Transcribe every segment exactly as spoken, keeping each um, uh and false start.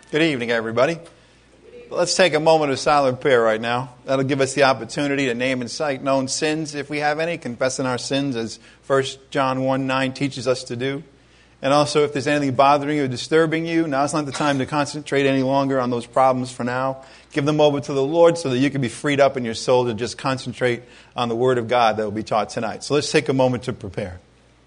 Good evening, everybody. Let's take a moment of silent prayer right now. That'll give us the opportunity to name and cite known sins, if we have any, confessing our sins as First John one nine teaches us to do. And also, if there's anything bothering you or disturbing you, now's not the time to concentrate any longer on those problems for now. Give them over to the Lord so that you can be freed up in your soul to just concentrate on the Word of God that will be taught tonight. So let's take a moment to prepare.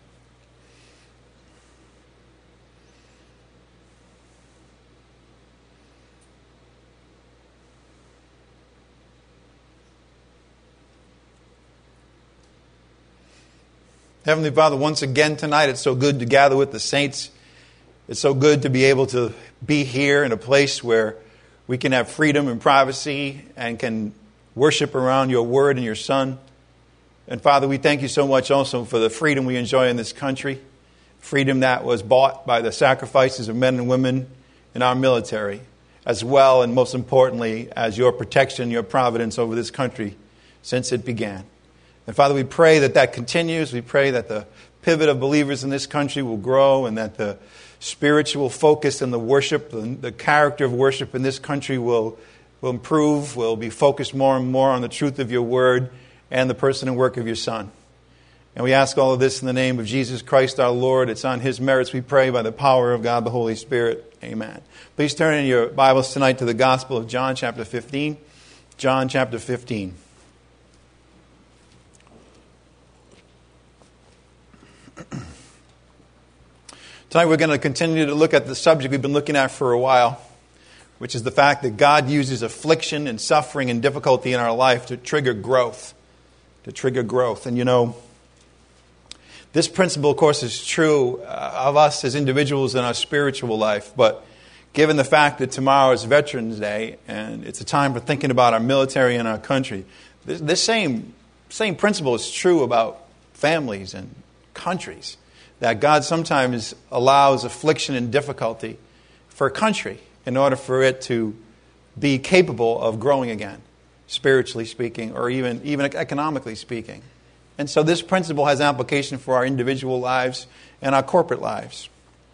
Heavenly Father, once again tonight, it's so good to gather with the saints. It's so good to be able to be here in a place where we can have freedom and privacy and can worship around your word and your Son. And Father, we thank you so much also for the freedom we enjoy in this country, freedom that was bought by the sacrifices of men and women in our military, as well and most importantly as your protection, your providence over this country since it began. And Father, we pray that that continues. We pray that the pivot of believers in this country will grow and that the spiritual focus and the worship, the, the character of worship in this country will, will improve, will be focused more and more on the truth of your word and the person and work of your Son. And we ask all of this in the name of Jesus Christ our Lord. It's on His merits we pray by the power of God the Holy Spirit. Amen. Please turn in your Bibles tonight to the Gospel of John chapter fifteen. John chapter fifteen. Tonight we're going to continue to look at the subject we've been looking at for a while, which is the fact that God uses affliction and suffering and difficulty in our life to trigger growth, to trigger growth. And you know, this principle, of course, is true of us as individuals in our spiritual life, but given the fact that tomorrow is Veterans Day and it's a time for thinking about our military and our country, this, this same, same principle is true about families and countries. That God sometimes allows affliction and difficulty for a country in order for it to be capable of growing again, spiritually speaking, or even, even economically speaking. And so this principle has application for our individual lives and our corporate lives.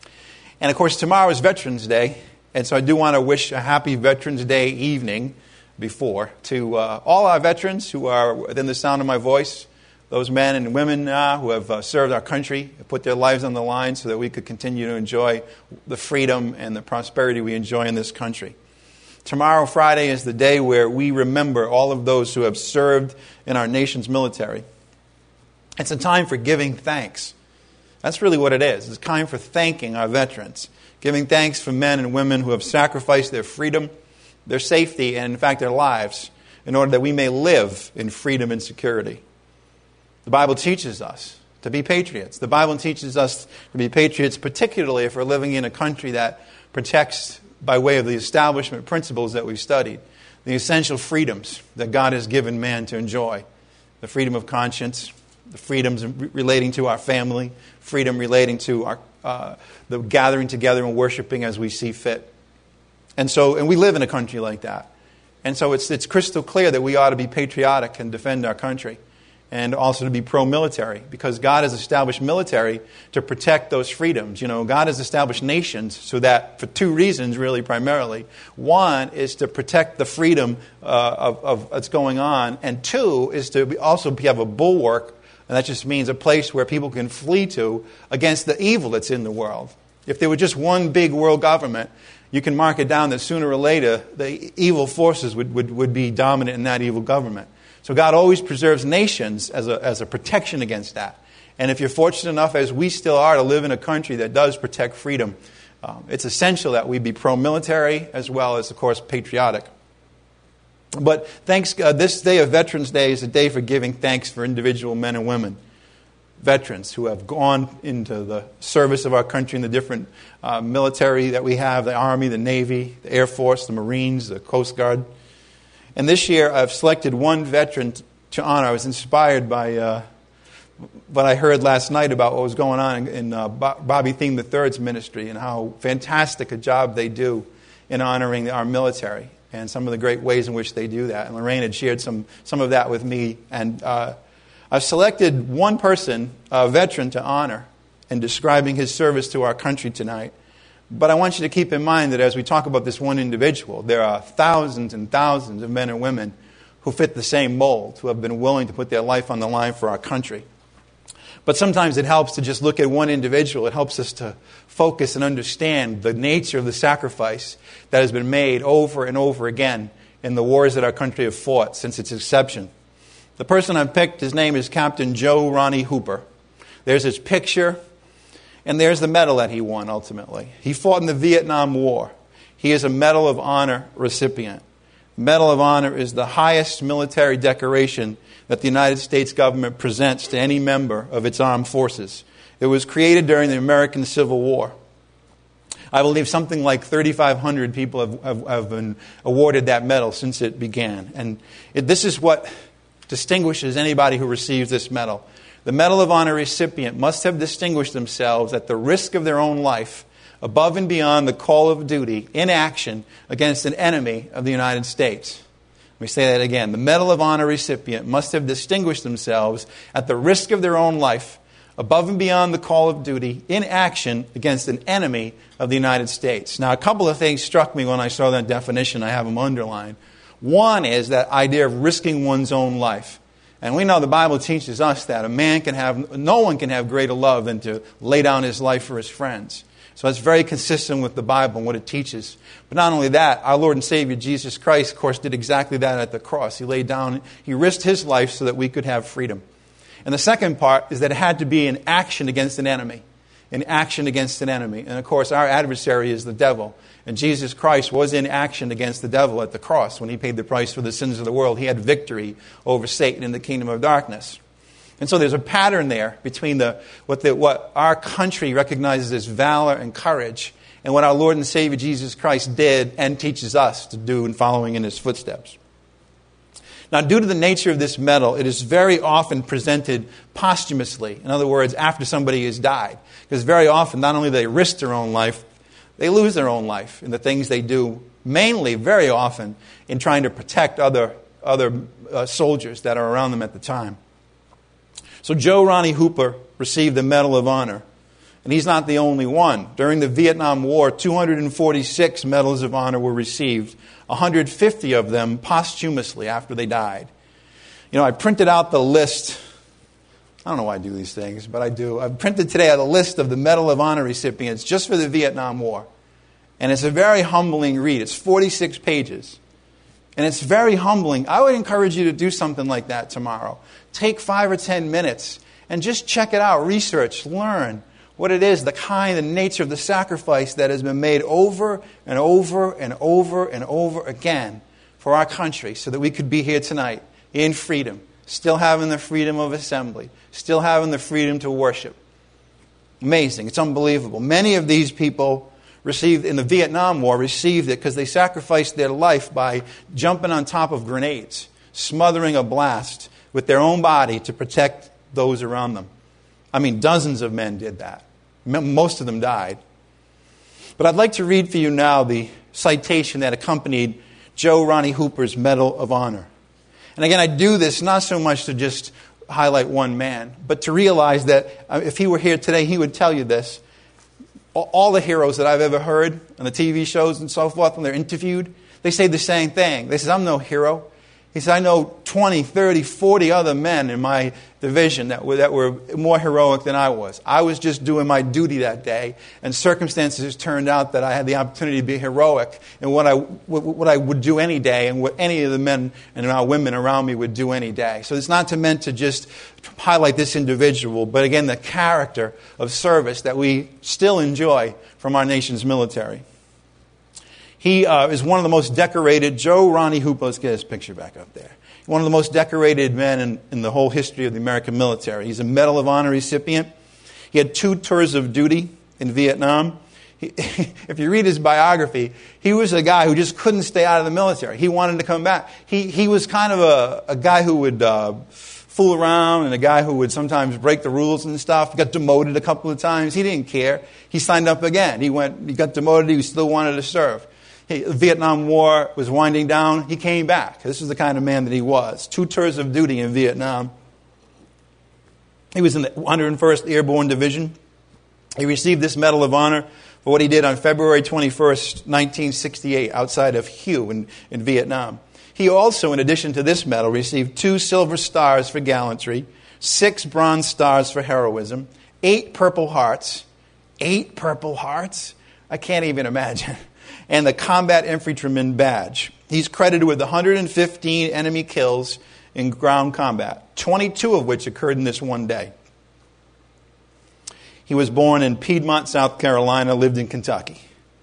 And of course, tomorrow is Veterans Day, and so I do want to wish a happy Veterans Day evening before to uh, all our veterans who are within the sound of my voice. Those men and women uh, who have uh, served our country, put their lives on the line so that we could continue to enjoy the freedom and the prosperity we enjoy in this country. Tomorrow, Friday, is the day where we remember all of those who have served in our nation's military. It's a time for giving thanks. That's really what it is. It's a time for thanking our veterans, giving thanks for men and women who have sacrificed their freedom, their safety, and in fact their lives in order that we may live in freedom and security. The Bible teaches us to be patriots. The Bible teaches us to be patriots, particularly if we're living in a country that protects, by way of the establishment principles that we've studied, the essential freedoms that God has given man to enjoy. The freedom of conscience, the freedoms relating to our family, freedom relating to our uh, the gathering together and worshiping as we see fit. And so, and we live in a country like that. And so it's it's crystal clear that we ought to be patriotic and defend our country. And also to be pro-military, because God has established military to protect those freedoms. You know, God has established nations so that, for two reasons, really, primarily. One is to protect the freedom uh, of, of what's going on, and two is to be, also have a bulwark, and that just means a place where people can flee to against the evil that's in the world. If there were just one big world government, you can mark it down that sooner or later the evil forces would, would, would be dominant in that evil government. So God always preserves nations as a, as a protection against that. And if you're fortunate enough, as we still are, to live in a country that does protect freedom, um, it's essential that we be pro-military as well as, of course, patriotic. But thanks, uh, this day of Veterans Day is a day for giving thanks for individual men and women, veterans who have gone into the service of our country in the different uh, military that we have, the Army, the Navy, the Air Force, the Marines, the Coast Guard. And this year, I've selected one veteran to honor. I was inspired by uh, what I heard last night about what was going on in uh, Bobby Thiem the third's ministry and how fantastic a job they do in honoring our military and some of the great ways in which they do that. And Lorraine had shared some, some of that with me. And uh, I've selected one person, a veteran, to honor in describing his service to our country tonight. But I want you to keep in mind that as we talk about this one individual, there are thousands and thousands of men and women who fit the same mold, who have been willing to put their life on the line for our country. But sometimes it helps to just look at one individual. It helps us to focus and understand the nature of the sacrifice that has been made over and over again in the wars that our country have fought since its inception. The person I've picked, his name is Captain Joe Ronnie Hooper. There's his picture, and there's the medal that he won ultimately. He fought in the Vietnam War. He is a Medal of Honor recipient. Medal of Honor is the highest military decoration that the United States government presents to any member of its armed forces. It was created during the American Civil War. I believe something like thirty-five hundred people have, have, have been awarded that medal since it began. And it, this is what distinguishes anybody who receives this medal. The Medal of Honor recipient must have distinguished themselves at the risk of their own life, above and beyond the call of duty, in action against an enemy of the United States. Let me say that again. The Medal of Honor recipient must have distinguished themselves at the risk of their own life, above and beyond the call of duty, in action against an enemy of the United States. Now, a couple of things struck me when I saw that definition. I have them underlined. One is that idea of risking one's own life. And we know the Bible teaches us that a man can have, no one can have greater love than to lay down his life for his friends. So it's very consistent with the Bible and what it teaches. But not only that, our Lord and Savior Jesus Christ, of course, did exactly that at the cross. He laid down, he risked his life so that we could have freedom. And the second part is that it had to be an action against an enemy. An action against an enemy. And of course, our adversary is the devil. And Jesus Christ was in action against the devil at the cross. When he paid the price for the sins of the world, he had victory over Satan in the kingdom of darkness. And so there's a pattern there between the what, the, what our country recognizes as valor and courage and what our Lord and Savior Jesus Christ did and teaches us to do in following in his footsteps. Now, due to the nature of this medal, it is very often presented posthumously. In other words, after somebody has died. Because very often, not only do they risk their own life, they lose their own life in the things they do, mainly, very often, in trying to protect other, other uh, soldiers that are around them at the time. So Joe Ronnie Hooper received the Medal of Honor. And he's not the only one. During the Vietnam War, two hundred forty-six Medals of Honor were received, one hundred fifty of them posthumously after they died. You know, I printed out the list. I don't know why I do these things, but I do. I've printed today out a list of the Medal of Honor recipients just for the Vietnam War. And it's a very humbling read. It's forty-six pages. And it's very humbling. I would encourage you to do something like that tomorrow. Take five or ten minutes and just check it out. Research, learn what it is, the kind and nature of the sacrifice that has been made over and over and over and over again for our country so that we could be here tonight in freedom, still having the freedom of assembly, still having the freedom to worship. Amazing. It's unbelievable. Many of these people received in the Vietnam War received it because they sacrificed their life by jumping on top of grenades, smothering a blast with their own body to protect those around them. I mean, dozens of men did that. Most of them died. But I'd like to read for you now the citation that accompanied Joe Ronnie Hooper's Medal of Honor. And again, I do this not so much to just highlight one man, but to realize that if he were here today, he would tell you this. All the heroes that I've ever heard on the T V shows and so forth, when they're interviewed, they say the same thing. They say, I'm no hero. He said, I know twenty, thirty, forty other men in my division that were, that were more heroic than I was. I was just doing my duty that day, and circumstances turned out that I had the opportunity to be heroic in what I, what I would do any day and what any of the men and our women around me would do any day. So it's not meant to just highlight this individual, but again, the character of service that we still enjoy from our nation's military. He uh, is one of the most decorated, Joe Ronnie Hooper, let's get his picture back up there. One of the most decorated men in, in the whole history of the American military. He's a Medal of Honor recipient. He had two tours of duty in Vietnam. He, if you read his biography, he was a guy who just couldn't stay out of the military. He wanted to come back. He, he was kind of a, a guy who would uh, fool around and a guy who would sometimes break the rules and stuff. He got demoted a couple of times. He didn't care. He signed up again. He went. He got demoted. He still wanted to serve. The Vietnam War was winding down. He came back. This is the kind of man that he was. Two tours of duty in Vietnam. He was in the one hundred first Airborne Division. He received this Medal of Honor for what he did on February twenty-first, nineteen sixty-eight, outside of Hue in, in Vietnam. He also, in addition to this medal, received two silver stars for gallantry, six bronze stars for heroism, eight Purple Hearts, eight Purple Hearts? I can't even imagine. And the Combat Infantryman Badge. He's credited with one hundred fifteen enemy kills in ground combat, twenty-two of which occurred in this one day. He was born in Piedmont, South Carolina, lived in Kentucky.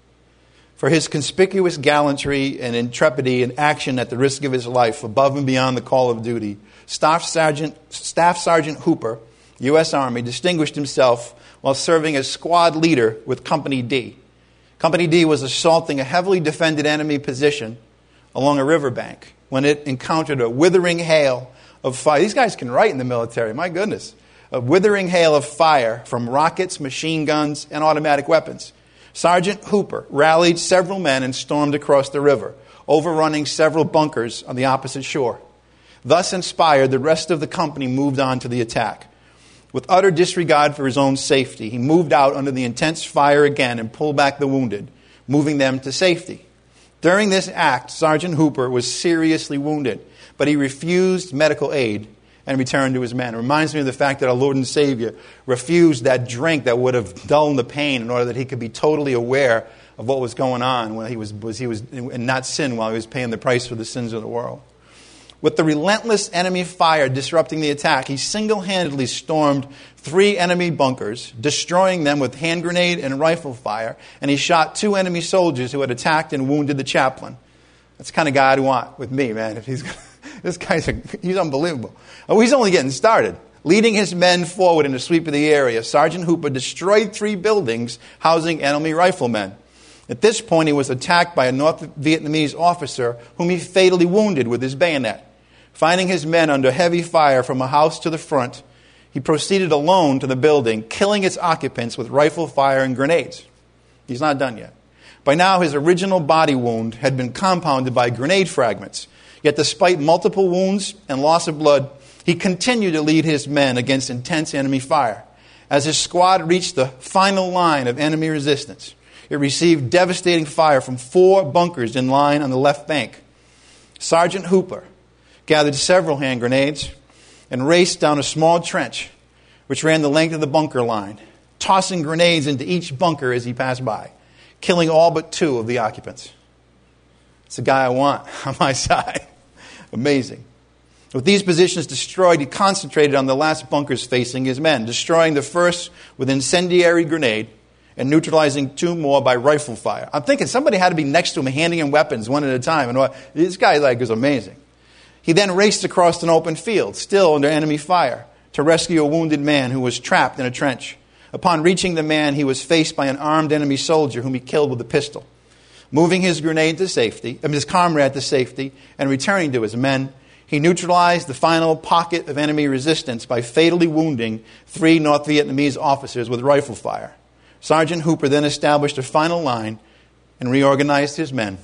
For his conspicuous gallantry and intrepidity in action at the risk of his life, above and beyond the call of duty, Staff Sergeant, Staff Sergeant Hooper, U S Army, distinguished himself while serving as squad leader with Company D. Company D was assaulting a heavily defended enemy position along a riverbank when it encountered a withering hail of fire. These guys can write in the military, my goodness. A withering hail of fire from rockets, machine guns, and automatic weapons. Sergeant Hooper rallied several men and stormed across the river, overrunning several bunkers on the opposite shore. Thus inspired, the rest of the company moved on to the attack. With utter disregard for his own safety, he moved out under the intense fire again and pulled back the wounded, moving them to safety. During this act, Sergeant Hooper was seriously wounded, but he refused medical aid and returned to his men. It reminds me of the fact that our Lord and Savior refused that drink that would have dulled the pain in order that he could be totally aware of what was going on when he was, was he was and not sin while he was paying the price for the sins of the world. With the relentless enemy fire disrupting the attack, he single-handedly stormed three enemy bunkers, destroying them with hand grenade and rifle fire, and he shot two enemy soldiers who had attacked and wounded the chaplain. That's the kind of guy I'd want with me, man. If he's this guy's a, he's unbelievable. Oh, he's only getting started. Leading his men forward in a sweep of the area, Sergeant Hooper destroyed three buildings housing enemy riflemen. At this point, he was attacked by a North Vietnamese officer whom he fatally wounded with his bayonet. Finding his men under heavy fire from a house to the front, he proceeded alone to the building, killing its occupants with rifle fire and grenades. He's not done yet. By now, his original body wound had been compounded by grenade fragments. Yet despite multiple wounds and loss of blood, he continued to lead his men against intense enemy fire. As his squad reached the final line of enemy resistance, it received devastating fire from four bunkers in line on the left bank. Sergeant Hooper gathered several hand grenades and raced down a small trench which ran the length of the bunker line, tossing grenades into each bunker as he passed by, killing all but two of the occupants. It's the guy I want on my side. Amazing. With these positions destroyed, he concentrated on the last bunkers facing his men, destroying the first with incendiary grenade and neutralizing two more by rifle fire. I'm thinking somebody had to be next to him handing him weapons one at a time. And this guy like was amazing. He then raced across an open field, still under enemy fire, to rescue a wounded man who was trapped in a trench. Upon reaching the man, he was faced by an armed enemy soldier whom he killed with a pistol. Moving his grenade to safety, I mean, his comrade to safety, and returning to his men, he neutralized the final pocket of enemy resistance by fatally wounding three North Vietnamese officers with rifle fire. Sergeant Hooper then established a final line and reorganized his men,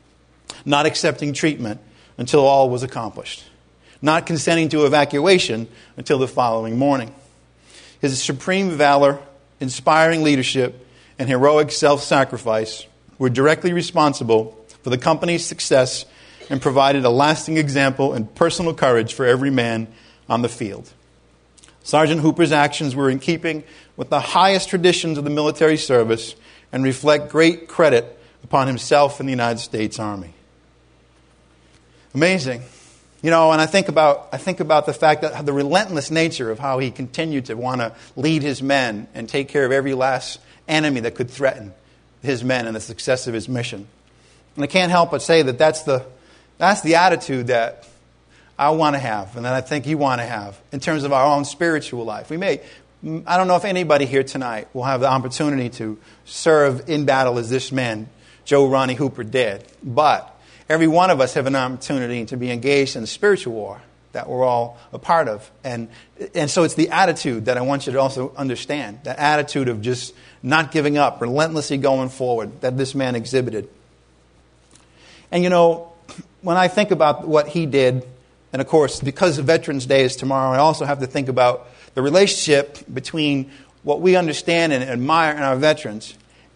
not accepting treatment until all was accomplished, not consenting to evacuation until the following morning. His supreme valor, inspiring leadership, and heroic self-sacrifice were directly responsible for the company's success and provided a lasting example and personal courage for every man on the field. Sergeant Hooper's actions were in keeping with the highest traditions of the military service and reflect great credit upon himself and the United States Army. Amazing. You know, and I think about I think about the fact that the relentless nature of how he continued to want to lead his men and take care of every last enemy that could threaten his men and the success of his mission. And I can't help but say that that's the that's the attitude that I want to have and that I think you want to have in terms of our own spiritual life. We may, I don't know if anybody here tonight will have the opportunity to serve in battle as this man, Joe Ronnie Hooper, did. But every one of us have an opportunity to be engaged in the spiritual war that we're all a part of. And and so it's the attitude that I want you to also understand, that attitude of just not giving up, relentlessly going forward that this man exhibited. And you know, when I think about what he did, and of course, because Veterans Day is tomorrow, I also have to think about the relationship between what we understand and admire in our veterans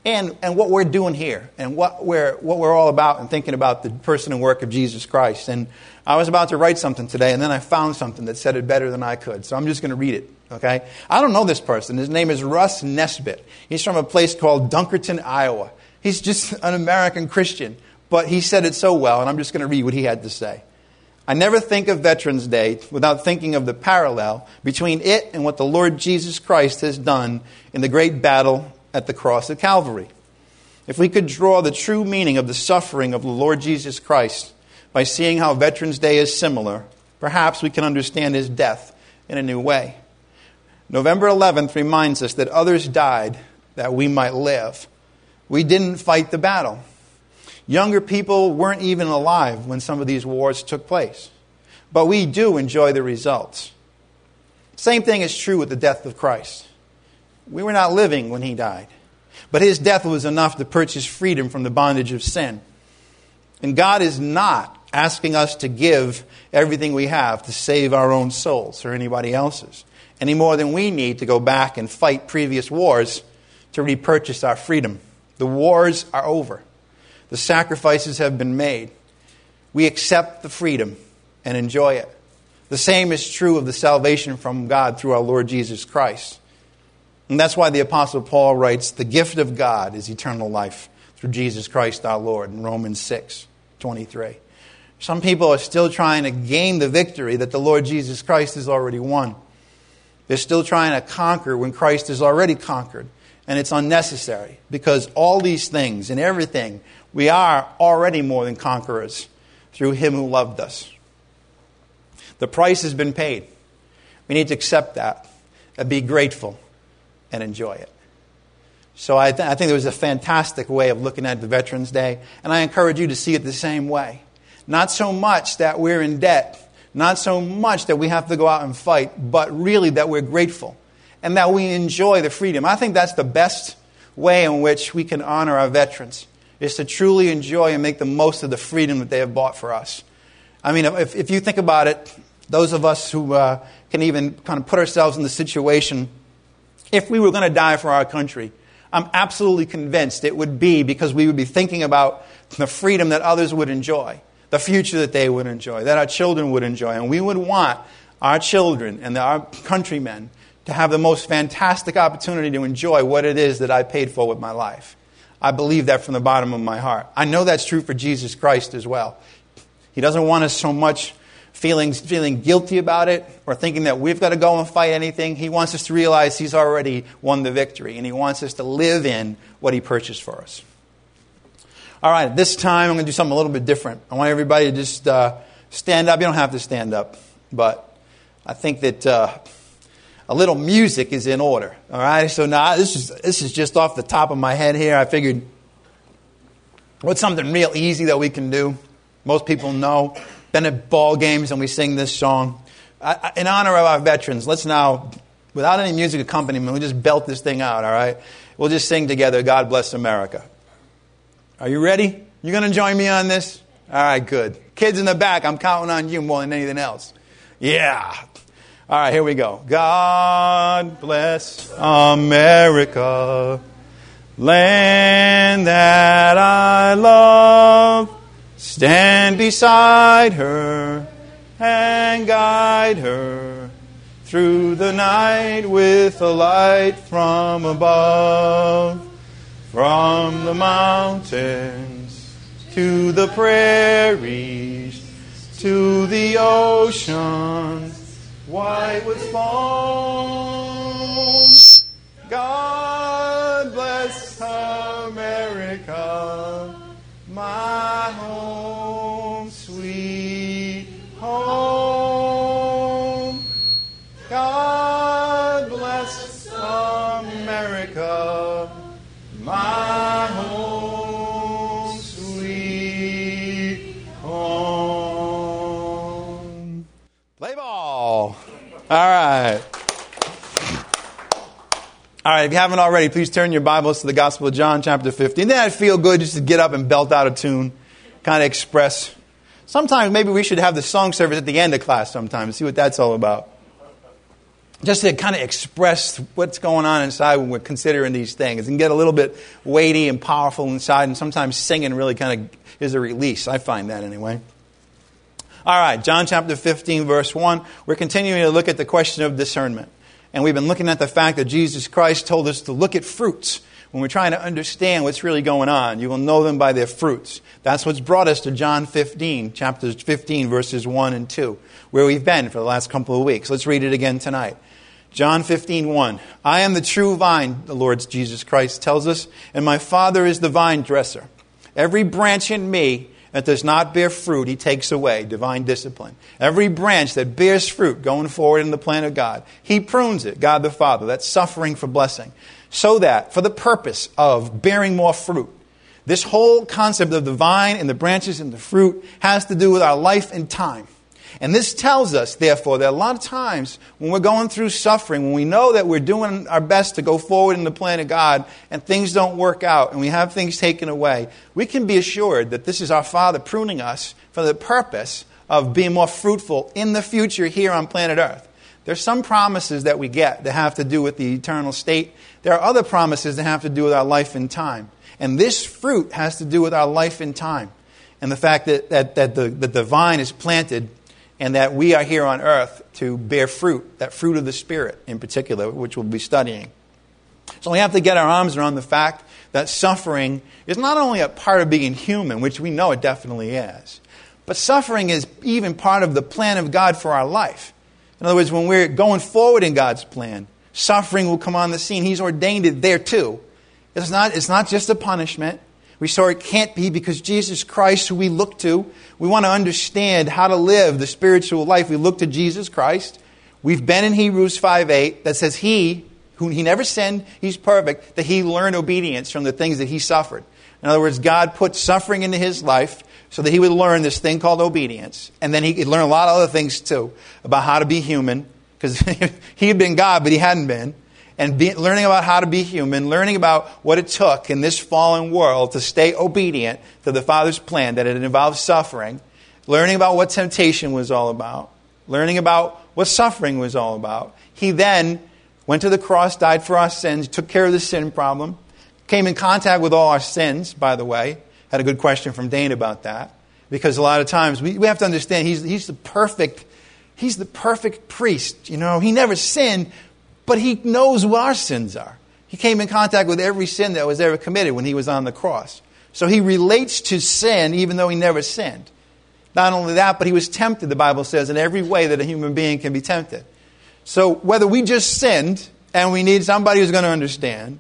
and, and what we're doing here and what we're, what we're all about and thinking about the person and work of Jesus Christ. And I was about to write something today, and then I found something that said it better than I could. So I'm just going to read it, okay? I don't know this person. His name is Russ Nesbitt. He's from a place called Dunkerton, Iowa. He's just an American Christian, but he said it so well, and I'm just going to read what he had to say. I never think of Veterans Day without thinking of the parallel between it and what the Lord Jesus Christ has done in the great battle at the cross of Calvary. If we could draw the true meaning of the suffering of the Lord Jesus Christ by seeing how Veterans Day is similar, perhaps we can understand his death in a new way. November eleventh reminds us that others died that we might live. We didn't fight the battle. Younger people weren't even alive when some of these wars took place. But we do enjoy the results. Same thing is true with the death of Christ. We were not living when he died. But his death was enough to purchase freedom from the bondage of sin. And God is not asking us to give everything we have to save our own souls or anybody else's, any more than we need to go back and fight previous wars to repurchase our freedom. The wars are over. The sacrifices have been made. We accept the freedom and enjoy it. The same is true of the salvation from God through our Lord Jesus Christ. And that's why the Apostle Paul writes, the gift of God is eternal life through Jesus Christ our Lord in Romans six twenty-three. Some people are still trying to gain the victory that the Lord Jesus Christ has already won. They're still trying to conquer when Christ has already conquered. And it's unnecessary because all these things and everything, we are already more than conquerors through him who loved us. The price has been paid. We need to accept that and be grateful and enjoy it. So I, th- I think it was a fantastic way of looking at the Veterans Day, and I encourage you to see it the same way. Not so much that we're in debt, not so much that we have to go out and fight, but really that we're grateful and that we enjoy the freedom. I think that's the best way in which we can honor our veterans, is to truly enjoy and make the most of the freedom that they have bought for us. I mean, if, if you think about it, those of us who uh, can even kind of put ourselves in the situation, if we were going to die for our country, I'm absolutely convinced it would be because we would be thinking about the freedom that others would enjoy, the future that they would enjoy, that our children would enjoy. And we would want our children and our countrymen to have the most fantastic opportunity to enjoy what it is that I paid for with my life. I believe that from the bottom of my heart. I know that's true for Jesus Christ as well. He doesn't want us so much feeling, feeling guilty about it or thinking that we've got to go and fight anything. He wants us to realize he's already won the victory, and he wants us to live in what he purchased for us. All right, this time I'm going to do something a little bit different. I want everybody to just uh, stand up. You don't have to stand up, but I think that uh, a little music is in order. All right, so now this is this is just off the top of my head here. I figured, what's something real easy that we can do? Most people know. Been at ball games and we sing this song. I, I, in honor of our veterans, let's now, without any music accompaniment, we'll just belt this thing out, all right? We'll just sing together, God Bless America. Are you ready? You going to join me on this? All right, good. Kids in the back, I'm counting on you more than anything else. Yeah. All right, here we go. God bless America, land that I love. Stand beside her and guide her through the night with a light from above. From the mountains to the prairies to the ocean white with foam. God bless America, my home, sweet home. God bless America, my home, sweet home. Play ball. All right. All right, if you haven't already, please turn your Bibles to the Gospel of John, chapter fifteen. Then I'd feel good just to get up and belt out a tune, kind of express. Sometimes maybe we should have the song service at the end of class sometimes, see what that's all about. just to kind of express what's going on inside when we're considering these things. It can get a little bit weighty and powerful inside, and sometimes singing really kind of is a release. I find that anyway. All right, John chapter fifteen, verse one. We're continuing to look at the question of discernment. And we've been looking at the fact that Jesus Christ told us to look at fruits when we're trying to understand what's really going on. You will know them by their fruits. That's what's brought us to John fifteen, chapters fifteen, verses one and two, where we've been for the last couple of weeks. Let's read it again tonight. John fifteen, one. I am the true vine, the Lord Jesus Christ tells us, and my Father is the vine dresser. Every branch in me that does not bear fruit, he takes away. Divine discipline. Every branch that bears fruit going forward in the plan of God, he prunes it, God the Father. That's suffering for blessing. So that, for the purpose of bearing more fruit, this whole concept of the vine and the branches and the fruit has to do with our life and time. And this tells us, therefore, that a lot of times when we're going through suffering, when we know that we're doing our best to go forward in the plan of God and things don't work out and we have things taken away, we can be assured that this is our Father pruning us for the purpose of being more fruitful in the future here on planet Earth. There's some promises that we get that have to do with the eternal state. There are other promises that have to do with our life and time. And this fruit has to do with our life and time. And the fact that, that, that, the, that the vine is planted and that we are here on earth to bear fruit, that fruit of the Spirit in particular, which we'll be studying. So we have to get our arms around the fact that suffering is not only a part of being human, which we know it definitely is, but suffering is even part of the plan of God for our life. In other words, when we're going forward in God's plan, suffering will come on the scene. He's ordained it there too. It's not, it's not just a punishment. We saw it can't be because Jesus Christ, who we look to, we want to understand how to live the spiritual life. We look to Jesus Christ. We've been in Hebrews five eight that says he, who he never sinned, he's perfect, that he learned obedience from the things that he suffered. In other words, God put suffering into his life so that he would learn this thing called obedience. And then he could learn a lot of other things too about how to be human, because he had been God, but he hadn't been. And be, learning about how to be human, learning about what it took in this fallen world to stay obedient to the Father's plan, that it involves suffering, learning about what temptation was all about, learning about what suffering was all about. He then went to the cross, died for our sins, took care of the sin problem, came in contact with all our sins, by the way. Had a good question from Dane about that. Because a lot of times we, we have to understand he's, he's the perfect, he's the perfect priest. You know, he never sinned, but he knows what our sins are. He came in contact with every sin that was ever committed when he was on the cross. So he relates to sin even though he never sinned. Not only that, but he was tempted, the Bible says, in every way that a human being can be tempted. So whether we just sinned and we need somebody who's going to understand,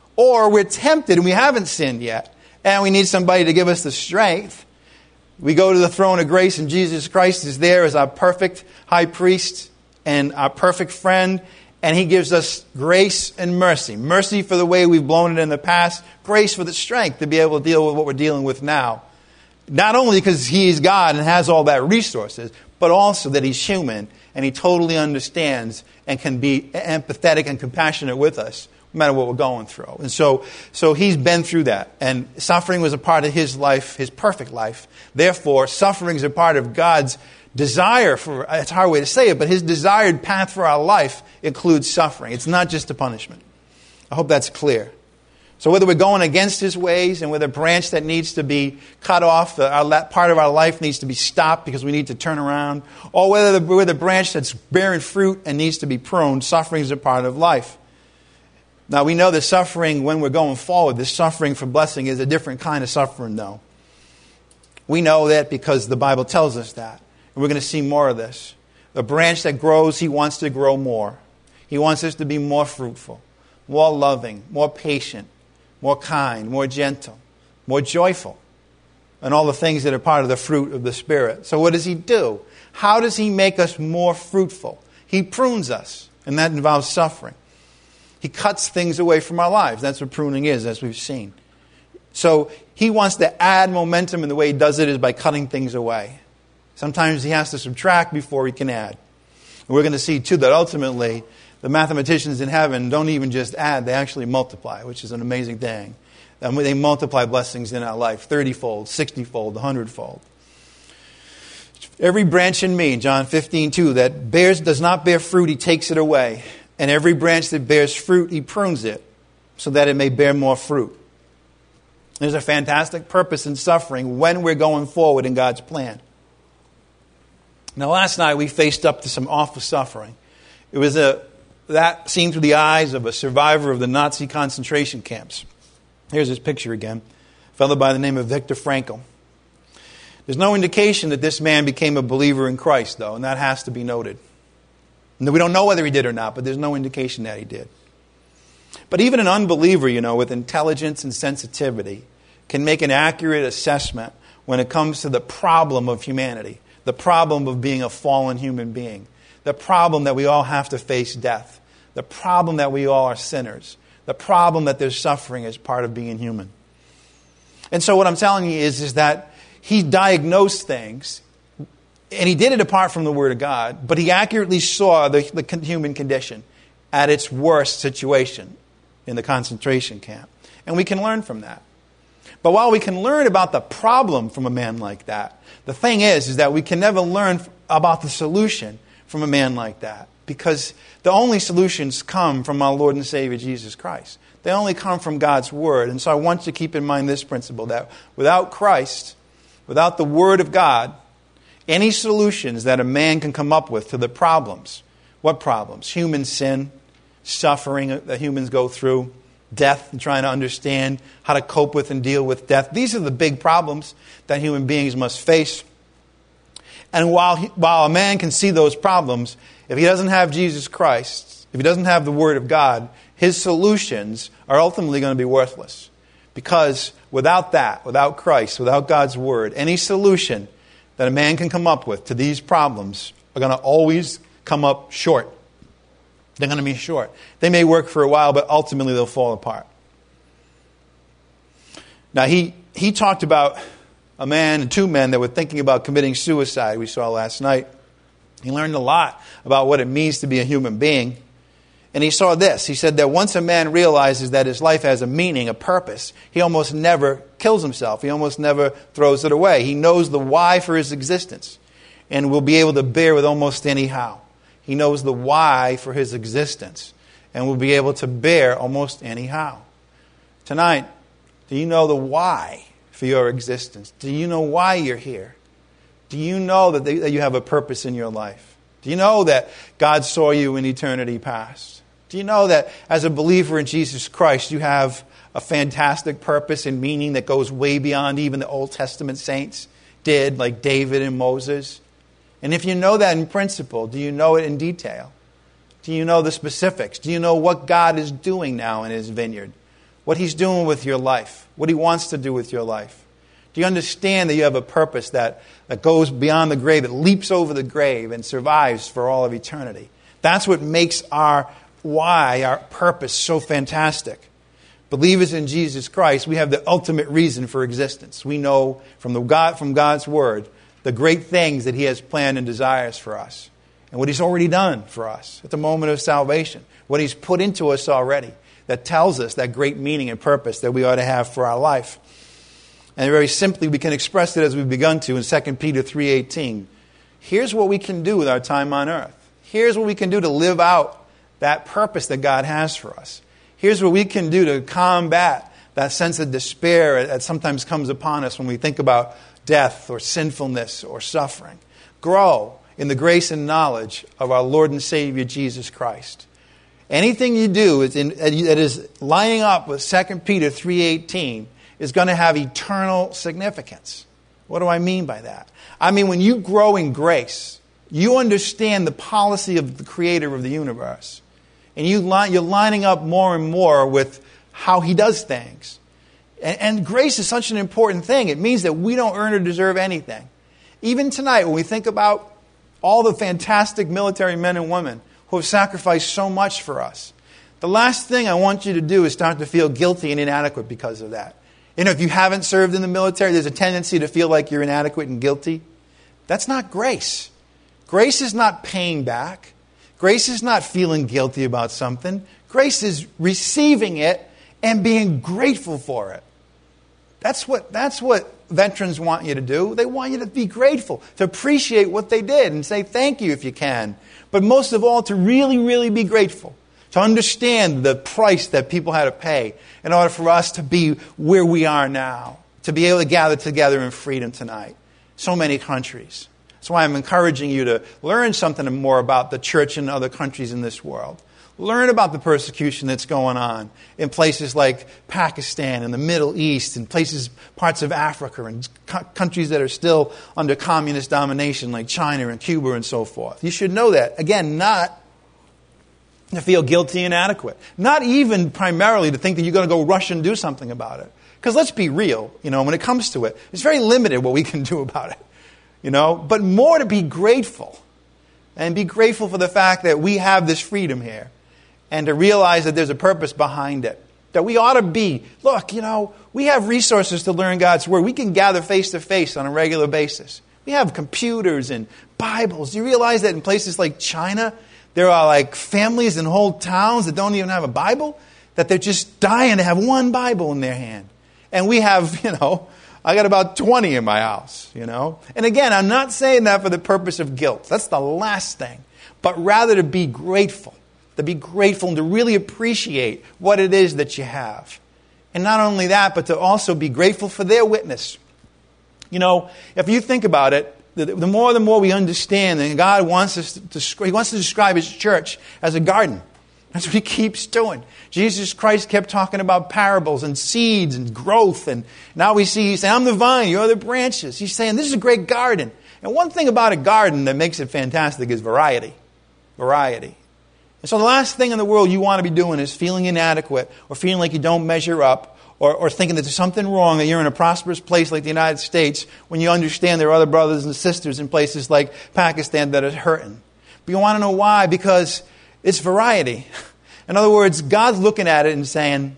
or we're tempted and we haven't sinned yet and we need somebody to give us the strength, we go to the throne of grace and Jesus Christ is there as our perfect high priest and our perfect friend. And he gives us grace and mercy. Mercy for the way we've blown it in the past. Grace for the strength to be able to deal with what we're dealing with now. Not only because he is God and has all that resources, but also that he's human and he totally understands and can be empathetic and compassionate with us, no matter what we're going through. And so, so he's been through that. And suffering was a part of his life, his perfect life. Therefore, suffering is a part of God's desire for, it's a hard way to say it, but his desired path for our life includes suffering. It's not just a punishment. I hope that's clear. So whether we're going against his ways and with a branch that needs to be cut off, the, our, part of our life needs to be stopped because we need to turn around, or whether we're the branch that's bearing fruit and needs to be pruned, suffering is a part of life. Now we know that suffering, when we're going forward, this suffering for blessing is a different kind of suffering though. We know that because the Bible tells us that. And we're going to see more of this. The branch that grows, he wants to grow more. He wants us to be more fruitful, more loving, more patient, more kind, more gentle, more joyful, and all the things that are part of the fruit of the Spirit. So what does he do? How does he make us more fruitful? He prunes us, and that involves suffering. He cuts things away from our lives. That's what pruning is, as we've seen. So he wants to add momentum, and the way he does it is by cutting things away. Sometimes he has to subtract before he can add. And we're going to see, too, that ultimately the mathematicians in heaven don't even just add, they actually multiply, which is an amazing thing. And they multiply blessings in our life, thirty-fold, sixty-fold, one hundred-fold. Every branch in me, John fifteen two, that bears does not bear fruit, he takes it away. And every branch that bears fruit, he prunes it, so that it may bear more fruit. There's a fantastic purpose in suffering when we're going forward in God's plan. Now, last night we faced up to some awful suffering. It was a that seen through the eyes of a survivor of the Nazi concentration camps. Here's his picture again. A fellow by the name of Viktor Frankl. There's no indication that this man became a believer in Christ, though, and that has to be noted. And we don't know whether he did or not, but there's no indication that he did. But even an unbeliever, you know, with intelligence and sensitivity, can make an accurate assessment when it comes to the problem of humanity, the problem of being a fallen human being, the problem that we all have to face death, the problem that we all are sinners, the problem that there's suffering as part of being human. And so what I'm telling you is, is that he diagnosed things, and he did it apart from the Word of God, but he accurately saw the, the human condition at its worst situation in the concentration camp. And we can learn from that. But while we can learn about the problem from a man like that, the thing is, is that we can never learn about the solution from a man like that. Because the only solutions come from our Lord and Savior Jesus Christ. They only come from God's Word. And so I want you to keep in mind this principle, that without Christ, without the Word of God, any solutions that a man can come up with to the problems, what problems? Human sin, suffering that humans go through, death, and trying to understand how to cope with and deal with death. These are the big problems that human beings must face. And while he, while a man can see those problems, if he doesn't have Jesus Christ, if he doesn't have the Word of God, his solutions are ultimately going to be worthless. Because without that, without Christ, without God's Word, any solution that a man can come up with to these problems are going to always come up short. They're going to be short. They may work for a while, but ultimately they'll fall apart. Now, he, he talked about a man and two men that were thinking about committing suicide, we saw last night. He learned a lot about what it means to be a human being. And he saw this. He said that once a man realizes that his life has a meaning, a purpose, he almost never kills himself. He almost never throws it away. He knows the why for his existence and will be able to bear with almost any how. He knows the why for his existence and will be able to bear almost any how. Tonight, do you know the why for your existence? Do you know why you're here? Do you know that, they, that you have a purpose in your life? Do you know that God saw you in eternity past? Do you know that as a believer in Jesus Christ, you have a fantastic purpose and meaning that goes way beyond even the Old Testament saints did, like David and Moses? And if you know that in principle, do you know it in detail? Do you know the specifics? Do you know what God is doing now in His vineyard? What He's doing with your life? What He wants to do with your life? Do you understand that you have a purpose that, that goes beyond the grave, that leaps over the grave and survives for all of eternity? That's what makes our why, our purpose, so fantastic. Believers in Jesus Christ, we have the ultimate reason for existence. We know from the God, from God's Word the great things that He has planned and desires for us, and what He's already done for us at the moment of salvation, what He's put into us already that tells us that great meaning and purpose that we ought to have for our life. And very simply, we can express it as we've begun to in Second Peter three eighteen. Here's what we can do with our time on earth. Here's what we can do to live out that purpose that God has for us. Here's what we can do to combat that sense of despair that sometimes comes upon us when we think about death or sinfulness or suffering. Grow in the grace and knowledge of our Lord and Savior Jesus Christ. Anything you do is in, that is lining up with Second Peter three eighteen is going to have eternal significance. What do I mean by that? I mean, when you grow in grace, you understand the policy of the Creator of the universe. And you li- you're lining up more and more with how He does things. And, and grace is such an important thing. It means that we don't earn or deserve anything. Even tonight, when we think about all the fantastic military men and women who have sacrificed so much for us, the last thing I want you to do is start to feel guilty and inadequate because of that. You know, if you haven't served in the military, there's a tendency to feel like you're inadequate and guilty. That's not grace. Grace is not paying back. Grace is not feeling guilty about something. Grace is receiving it and being grateful for it. That's what, that's what veterans want you to do. They want you to be grateful, to appreciate what they did and say thank you if you can. But most of all, to really, really be grateful, to understand the price that people had to pay in order for us to be where we are now, to be able to gather together in freedom tonight. So many countries. That's why I'm encouraging you to learn something more about the church in other countries in this world. Learn about the persecution that's going on in places like Pakistan and the Middle East and places, parts of Africa and co- countries that are still under communist domination like China and Cuba and so forth. You should know that. Again, not to feel guilty and inadequate. Not even primarily to think that you're going to go rush and do something about it. Because let's be real, you know, when it comes to it, it's very limited what we can do about it. You know, but more to be grateful. And be grateful for the fact that we have this freedom here. And to realize that there's a purpose behind it. That we ought to be, look, you know, we have resources to learn God's Word. We can gather face to face on a regular basis. We have computers and Bibles. Do you realize that in places like China, there are like families and whole towns that don't even have a Bible? That they're just dying to have one Bible in their hand. And we have, you know, I got about twenty in my house, you know. And again, I'm not saying that for the purpose of guilt. That's the last thing. But rather to be grateful. To be grateful and to really appreciate what it is that you have. And not only that, but to also be grateful for their witness. You know, if you think about it, the, the more the more we understand that God wants us to, He wants to describe His church as a garden. That's what He keeps doing. Jesus Christ kept talking about parables and seeds and growth. And now we see He's saying, I'm the vine, you're the branches. He's saying, this is a great garden. And one thing about a garden that makes it fantastic is variety. Variety. And so the last thing in the world you want to be doing is feeling inadequate or feeling like you don't measure up or, or thinking that there's something wrong, that you're in a prosperous place like the United States when you understand there are other brothers and sisters in places like Pakistan that are hurting. But you want to know why? Because it's variety. In other words, God's looking at it and saying,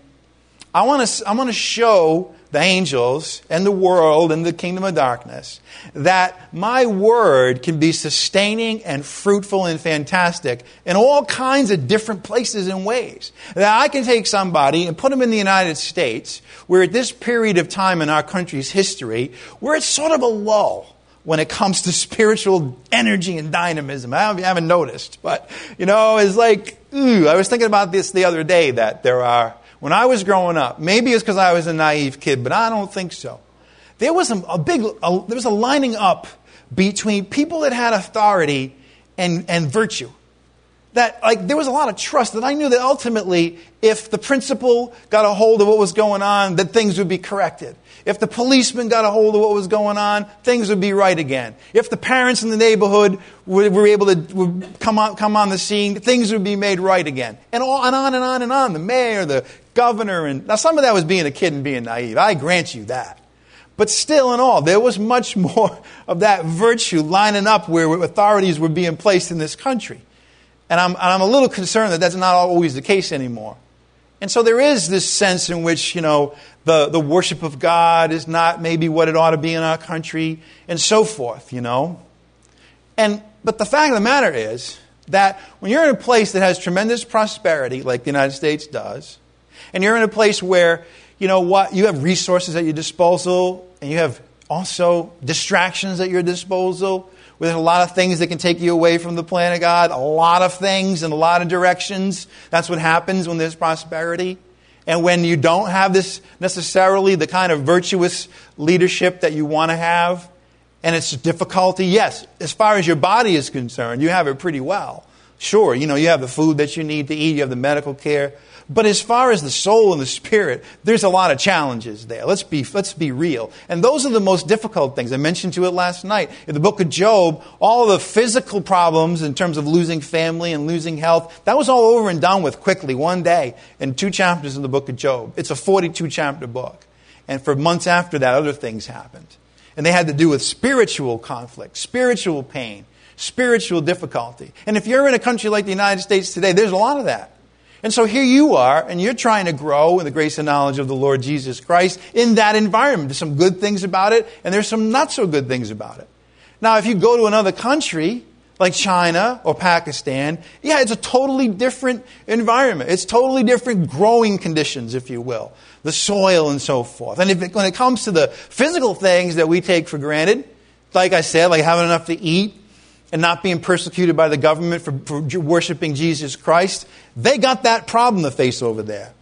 I want to, I want to show the angels and the world and the kingdom of darkness that my word can be sustaining and fruitful and fantastic in all kinds of different places and ways. That I can take somebody and put them in the United States where at this period of time in our country's history where it's sort of a lull when it comes to spiritual energy and dynamism. I haven't noticed, but you know, it's like, ooh, I was thinking about this the other day that there are When I was growing up, maybe it's because I was a naive kid, but I don't think so. There was a, a big, a, there was a lining up between people that had authority and, and virtue. That, like, there was a lot of trust that I knew that ultimately, if the principal got a hold of what was going on, that things would be corrected. If the policeman got a hold of what was going on, things would be right again. If the parents in the neighborhood were, were able to would come on, come on the scene, things would be made right again. And on and on and on and on. The mayor, the governor, and now some of that was being a kid and being naive. I grant you that. But still in all, there was much more of that virtue lining up where authorities were being placed in this country. And I'm, and I'm a little concerned that that's not always the case anymore. And so there is this sense in which, you know, the, the worship of God is not maybe what it ought to be in our country and so forth, you know. And but the fact of the matter is that when you're in a place that has tremendous prosperity, like the United States does, and you're in a place where, you know what, you have resources at your disposal, and you have also distractions at your disposal, with a lot of things that can take you away from the plan of God, a lot of things in a lot of directions. That's what happens when there's prosperity. And when you don't have this necessarily the kind of virtuous leadership that you want to have, and it's difficulty, yes, as far as your body is concerned, you have it pretty well. Sure, you know, you have the food that you need to eat, you have the medical care. But as far as the soul and the spirit, there's a lot of challenges there. Let's be let's be real. And those are the most difficult things. I mentioned to it last night. In the book of Job, all the physical problems in terms of losing family and losing health, that was all over and done with quickly, one day, in two chapters in the book of Job. It's a forty-two chapter book. And for months after that, other things happened. And they had to do with spiritual conflict, spiritual pain, spiritual difficulty. And if you're in a country like the United States today, there's a lot of that. And so here you are, and you're trying to grow in the grace and knowledge of the Lord Jesus Christ in that environment. There's some good things about it, and there's some not so good things about it. Now, if you go to another country, like China or Pakistan, yeah, it's a totally different environment. It's totally different growing conditions, if you will, the soil and so forth. And if it, when it comes to the physical things that we take for granted, like I said, like having enough to eat and not being persecuted by the government for, for worshiping Jesus Christ, they got that problem to face over there.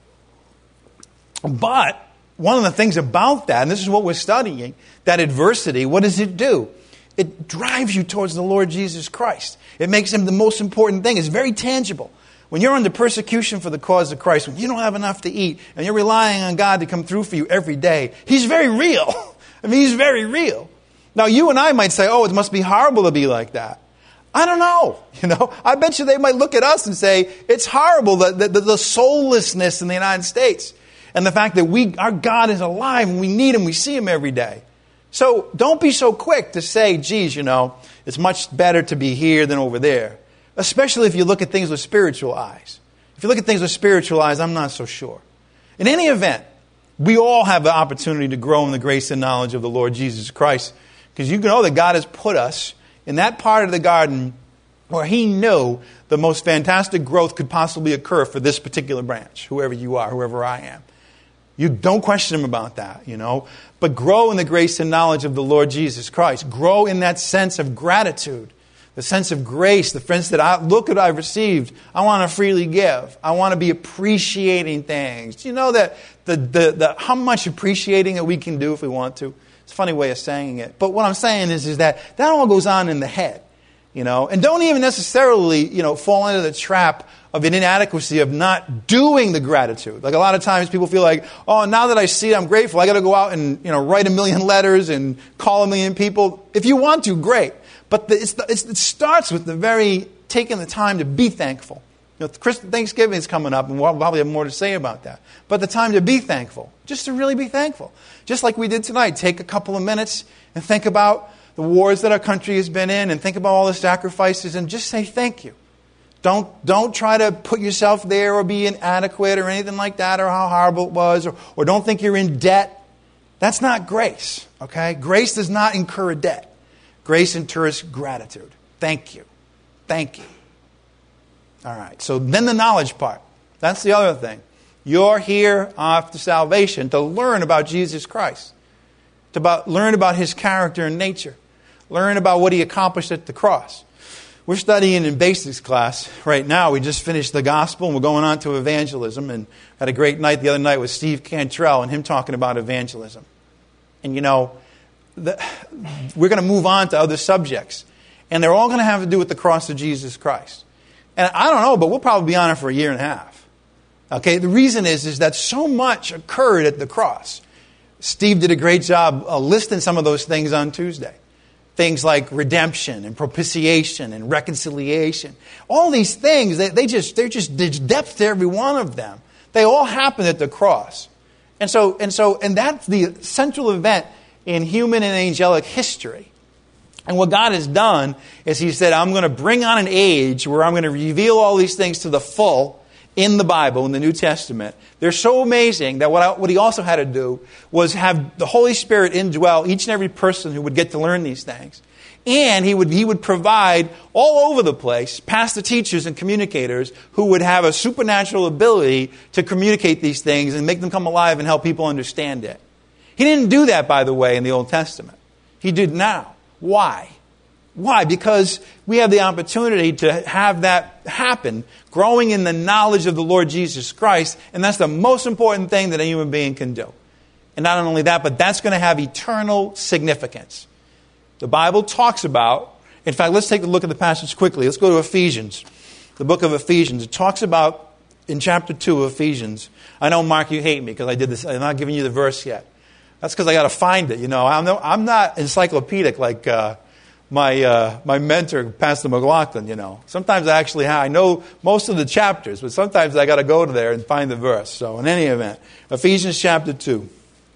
But one of the things about that, and this is what we're studying, that adversity, what does it do? It drives you towards the Lord Jesus Christ. It makes him the most important thing. It's very tangible. When you're under persecution for the cause of Christ, when you don't have enough to eat, and you're relying on God to come through for you every day, he's very real. I mean, he's very real. Now, you and I might say, oh, it must be horrible to be like that. I don't know. You know, I bet you they might look at us and say, it's horrible, the, the, the soullessness in the United States. And the fact that we, our God is alive and we need him, we see him every day. So don't be so quick to say, geez, you know, it's much better to be here than over there. Especially if you look at things with spiritual eyes. If you look at things with spiritual eyes, I'm not so sure. In any event, we all have the opportunity to grow in the grace and knowledge of the Lord Jesus Christ. Because you know that God has put us in that part of the garden where he knew the most fantastic growth could possibly occur for this particular branch, whoever you are, whoever I am. You don't question him about that, you know. But grow in the grace and knowledge of the Lord Jesus Christ. Grow in that sense of gratitude, the sense of grace, the sense that I look what I've received. I want to freely give. I want to be appreciating things. Do you know that the, the, the how much appreciating that we can do if we want to? It's a funny way of saying it. But what I'm saying is, is that that all goes on in the head, you know. And don't even necessarily, you know, fall into the trap of an inadequacy of not doing the gratitude. Like a lot of times people feel like, oh, now that I see it, I'm grateful. I got to go out and, you know, write a million letters and call a million people. If you want to, great. But the, it's the, it's, it starts with the very taking the time to be thankful. You know, Thanksgiving is coming up, and we'll probably have more to say about that. But the time to be thankful, just to really be thankful. Just like we did tonight, take a couple of minutes and think about the wars that our country has been in and think about all the sacrifices and just say thank you. Don't don't try to put yourself there or be inadequate or anything like that or how horrible it was or, or don't think you're in debt. That's not grace, okay? Grace does not incur a debt. Grace incurs gratitude. Thank you. Thank you. All right, so then the knowledge part. That's the other thing. You're here after salvation to learn about Jesus Christ, to about, learn about his character and nature, learn about what he accomplished at the cross. We're studying in basics class right now. We just finished the gospel and we're going on to evangelism and had a great night the other night with Steve Cantrell and him talking about evangelism. And you know, the, we're going to move on to other subjects. And they're all going to have to do with the cross of Jesus Christ. And I don't know, but we'll probably be on it for a year and a half. Okay, the reason is, is that so much occurred at the cross. Steve did a great job uh, listing some of those things on Tuesday. Things like redemption and propitiation and reconciliation. All these things, they, they just, they're just, there's depth to every one of them. They all happen at the cross. And so, and so, and that's the central event in human and angelic history. And what God has done is he said, I'm going to bring on an age where I'm going to reveal all these things to the full in the Bible, in the New Testament. They're so amazing that what, I, what he also had to do was have the Holy Spirit indwell each and every person who would get to learn these things. And he would, he would provide all over the place pastor teachers and communicators who would have a supernatural ability to communicate these things and make them come alive and help people understand it. He didn't do that, by the way, in the Old Testament. He did now. Why? Why? Because we have the opportunity to have that happen, growing in the knowledge of the Lord Jesus Christ, and that's the most important thing that a human being can do. And not only that, but that's going to have eternal significance. The Bible talks about, in fact, let's take a look at the passage quickly. Let's go to Ephesians, the book of Ephesians. It talks about, in chapter two of Ephesians, I know, Mark, you hate me because I did this. I'm not giving you the verse yet. That's because I got to find it. You know, I'm, no, I'm not encyclopedic like uh, my uh, my mentor, Pastor McLaughlin. You know, sometimes I actually have, I know most of the chapters, but sometimes I got to go to there and find the verse. So, in any event, Ephesians chapter two.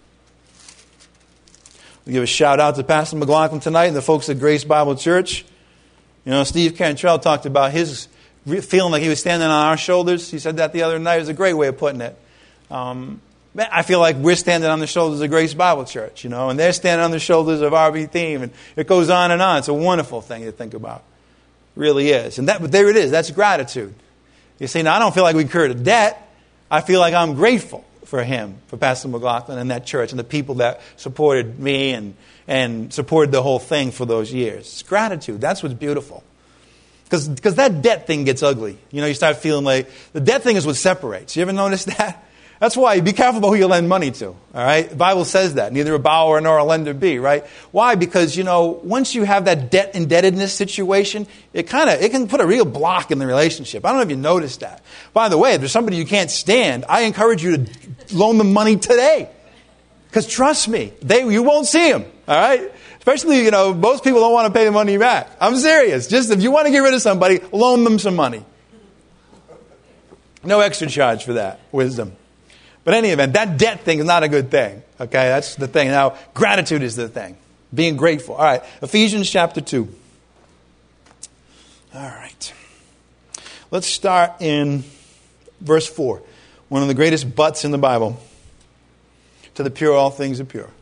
We give a shout out to Pastor McLaughlin tonight and the folks at Grace Bible Church. You know, Steve Cantrell talked about his feeling like he was standing on our shoulders. He said that the other night. It was a great way of putting it. Um, I feel like we're standing on the shoulders of Grace Bible Church, you know, and they're standing on the shoulders of R B Theme, and it goes on and on. It's a wonderful thing to think about. Really is. And that, but there it is. That's gratitude. You see, now I don't feel like we incurred a debt. I feel like I'm grateful for him, for Pastor McLaughlin and that church and the people that supported me and, and supported the whole thing for those years. It's gratitude. That's what's beautiful. Because because that debt thing gets ugly. You know, you start feeling like the debt thing is what separates. You ever notice that? That's why be careful about who you lend money to. All right, the Bible says that neither a borrower nor a lender be. Right? Why? Because you know once you have that debt indebtedness situation, it kind of it can put a real block in the relationship. I don't know if you noticed that. By the way, if there's somebody you can't stand, I encourage you to loan them money today. Because trust me, they you won't see them. All right. Especially, you know, most people don't want to pay the money back. I'm serious. Just if you want to get rid of somebody, loan them some money. No extra charge for that. Wisdom. But in any event, that debt thing is not a good thing. Okay, that's the thing. Now, gratitude is the thing. Being grateful. All right, Ephesians chapter two. All right. Let's start in verse four. One of the greatest buts in the Bible. To the pure, all things are pure.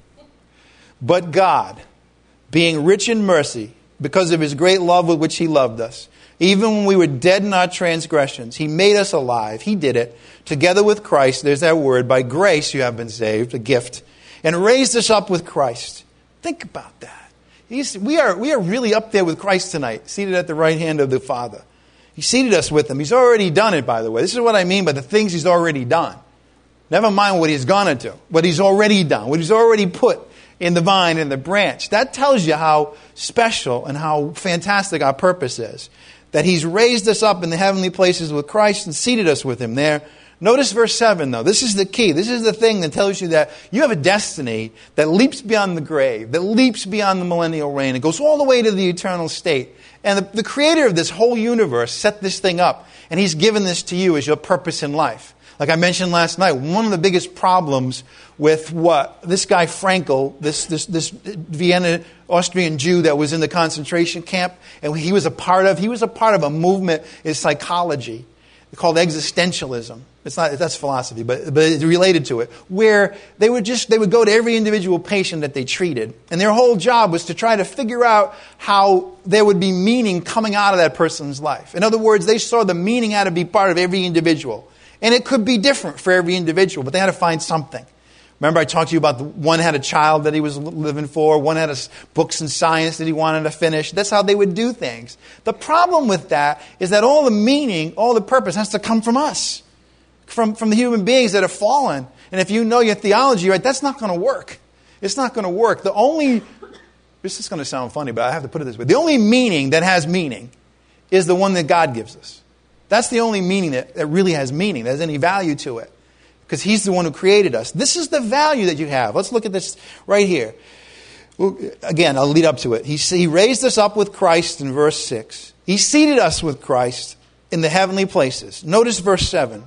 But God, being rich in mercy, because of his great love with which he loved us, even when we were dead in our transgressions, he made us alive. He did it. Together with Christ, there's that word, by grace you have been saved, a gift, and raised us up with Christ. Think about that. He's, we are we are really up there with Christ tonight, seated at the right hand of the Father. He seated us with him. He's already done it, by the way. This is what I mean by the things he's already done. Never mind what he's going to do, what he's already done, what he's already put in the vine and the branch. That tells you how special and how fantastic our purpose is. That he's raised us up in the heavenly places with Christ and seated us with him there. Notice verse seven, though. This is the key. This is the thing that tells you that you have a destiny that leaps beyond the grave, that leaps beyond the millennial reign. It goes all the way to the eternal state. And the, the creator of this whole universe set this thing up. And he's given this to you as your purpose in life. Like I mentioned last night, one of the biggest problems with what this guy Frankel, this this this Vienna Austrian Jew that was in the concentration camp, and he was a part of, he was a part of a movement in psychology called existentialism. It's not that's philosophy, but but it's related to it, where they would just they would go to every individual patient that they treated, and their whole job was to try to figure out how there would be meaning coming out of that person's life. In other words, they saw the meaning had to be part of every individual. And it could be different for every individual, but they had to find something. Remember I talked to you about the, one had a child that he was living for, one had a, books in science that he wanted to finish. That's how they would do things. The problem with that is that all the meaning, all the purpose has to come from us, from, from the human beings that have fallen. And if you know your theology, right, that's not going to work. It's not going to work. The only, this is going to sound funny, but I have to put it this way. The only meaning that has meaning is the one that God gives us. That's the only meaning that, that really has meaning, that has any value to it. Because he's the one who created us. This is the value that you have. Let's look at this right here. Well, again, I'll lead up to it. He, he raised us up with Christ in verse six. He seated us with Christ in the heavenly places. Notice verse seven.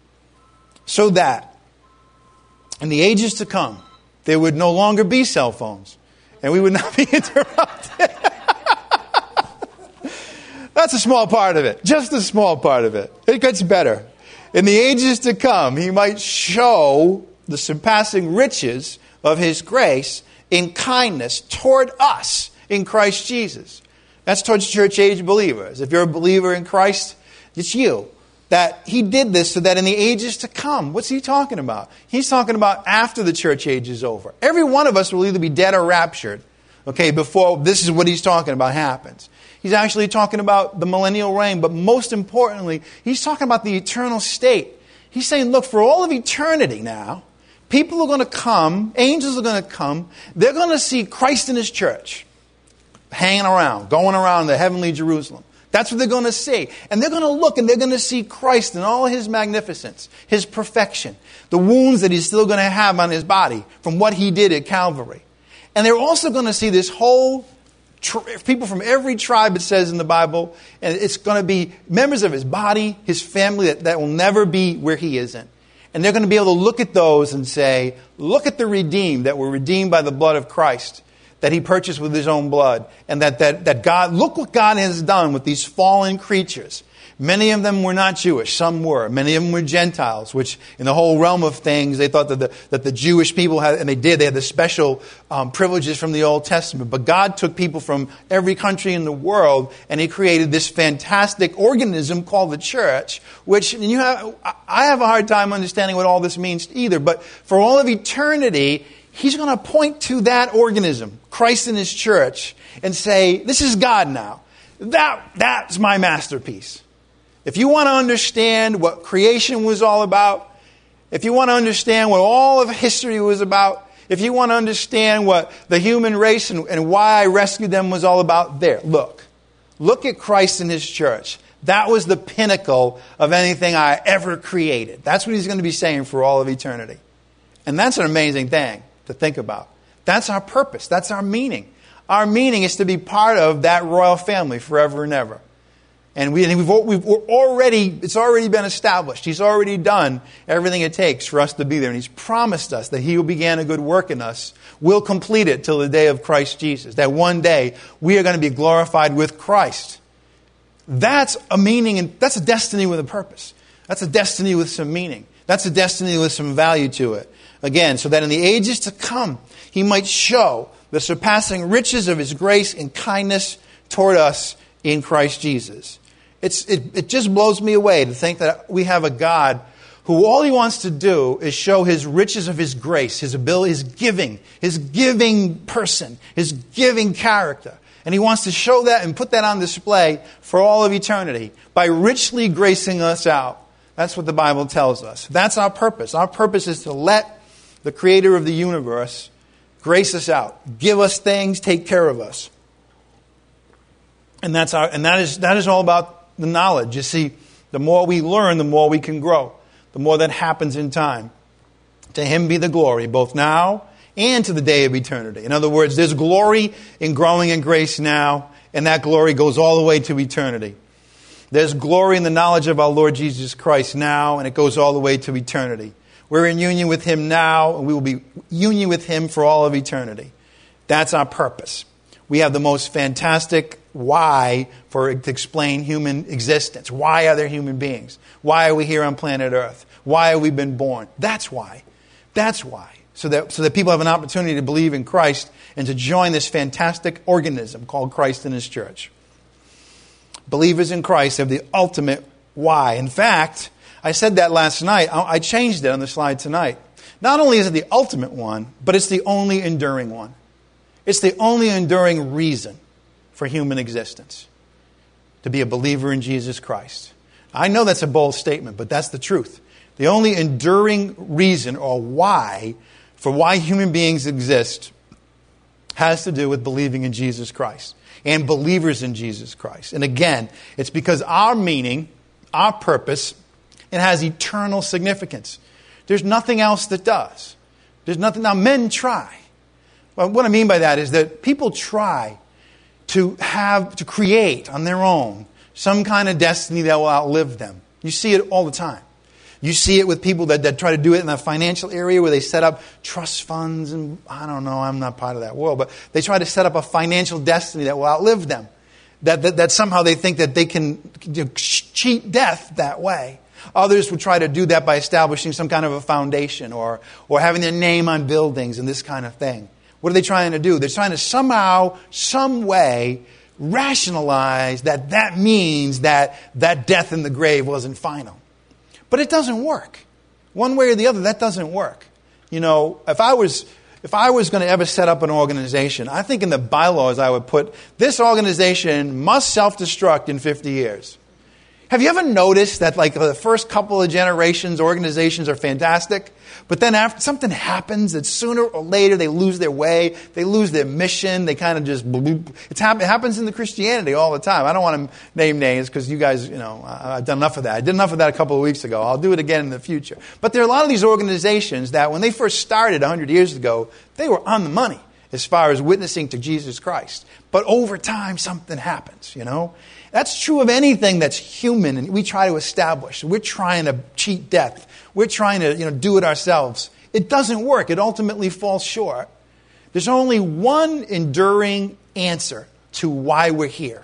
So that in the ages to come, there would no longer be cell phones. And we would not be interrupted. That's a small part of it. Just a small part of it. It gets better. In the ages to come, he might show the surpassing riches of his grace in kindness toward us in Christ Jesus. That's towards church age believers. If you're a believer in Christ, it's you. That he did this so that in the ages to come, what's he talking about? He's talking about after the church age is over. Every one of us will either be dead or raptured. Okay, before this is what he's talking about happens. He's actually talking about the millennial reign, but most importantly, he's talking about the eternal state. He's saying, look, for all of eternity now, people are going to come, angels are going to come, they're going to see Christ in his church, hanging around, going around the heavenly Jerusalem. That's what they're going to see. And they're going to look and they're going to see Christ in all his magnificence, his perfection, the wounds that he's still going to have on his body from what he did at Calvary. And they're also going to see this whole people from every tribe, it says in the Bible, and it's going to be members of his body, his family, that, that will never be where he isn't. And they're going to be able to look at those and say, look at the redeemed, that were redeemed by the blood of Christ, that he purchased with his own blood. And that, that, that God, look what God has done with these fallen creatures. Many of them were not Jewish. Some were. Many of them were Gentiles, which in the whole realm of things, they thought that the, that the Jewish people had, and they did, they had the special um, privileges from the Old Testament. But God took people from every country in the world, and He created this fantastic organism called the church, which and you have, I have a hard time understanding what all this means either. But for all of eternity, He's going to point to that organism, Christ and His church, and say, this is God now. That That's my masterpiece. If you want to understand what creation was all about, if you want to understand what all of history was about, if you want to understand what the human race and, and why I rescued them was all about, there, look. Look at Christ and His church. That was the pinnacle of anything I ever created. That's what He's going to be saying for all of eternity. And that's an amazing thing to think about. That's our purpose. That's our meaning. Our meaning is to be part of that royal family forever and ever. And we, we've, we've already, it's already been established. He's already done everything it takes for us to be there. And He's promised us that He who began a good work in us will complete it till the day of Christ Jesus. That one day we are going to be glorified with Christ. That's a meaning, and that's a destiny with a purpose. That's a destiny with some meaning. That's a destiny with some value to it. Again, so that in the ages to come, He might show the surpassing riches of His grace and kindness toward us in Christ Jesus. It's, it, it just blows me away to think that we have a God who all He wants to do is show His riches of His grace, His ability, His giving, His giving person, His giving character. And He wants to show that and put that on display for all of eternity by richly gracing us out. That's what the Bible tells us. That's our purpose. Our purpose is to let the Creator of the universe grace us out, give us things, take care of us. And that's our, and that is that is all about the knowledge. You see, the more we learn, the more we can grow. The more that happens in time. To Him be the glory, both now and to the day of eternity. In other words, there's glory in growing in grace now, and that glory goes all the way to eternity. There's glory in the knowledge of our Lord Jesus Christ now, and it goes all the way to eternity. We're in union with Him now, and we will be in union with Him for all of eternity. That's our purpose. We have the most fantastic why for to explain human existence. Why are there human beings? Why are we here on planet Earth? Why have we been born? That's why. That's why. So that, so that people have an opportunity to believe in Christ and to join this fantastic organism called Christ and His church. Believers in Christ have the ultimate why. In fact, I said that last night. I changed it on the slide tonight. Not only is it the ultimate one, but it's the only enduring one. It's the only enduring reason for human existence. To be a believer in Jesus Christ. I know that's a bold statement, but that's the truth. The only enduring reason or why for why human beings exist has to do with believing in Jesus Christ and believers in Jesus Christ. And again, it's because our meaning, our purpose, it has eternal significance. There's nothing else that does. There's nothing. Now, men try. Well, what I mean by that is that people try to have, to create on their own some kind of destiny that will outlive them. You see it all the time. You see it with people that, that try to do it in the financial area where they set up trust funds and, I don't know, I'm not part of that world, but they try to set up a financial destiny that will outlive them. That, that, that somehow they think that they can you know, cheat death that way. Others would try to do that by establishing some kind of a foundation or, or having their name on buildings and this kind of thing. What are they trying to do? They're trying to somehow, some way, rationalize that that means that that death in the grave wasn't final. But it doesn't work. One way or the other, that doesn't work. You know, if I was if I was going to ever set up an organization, I think in the bylaws I would put, this organization must self-destruct in fifty years. Have you ever noticed that like the first couple of generations, organizations are fantastic, but then after something happens that sooner or later they lose their way, they lose their mission, they kind of just, it's hap- it happens in the Christianity all the time. I don't want to name names because you guys, you know, I've done enough of that. I did enough of that a couple of weeks ago. I'll do it again in the future. But there are a lot of these organizations that when they first started one hundred years ago, they were on the money as far as witnessing to Jesus Christ. But over time, something happens, you know. That's true of anything that's human and we try to establish. We're trying to cheat death. We're trying to, you know, do it ourselves. It doesn't work. It ultimately falls short. There's only one enduring answer to why we're here.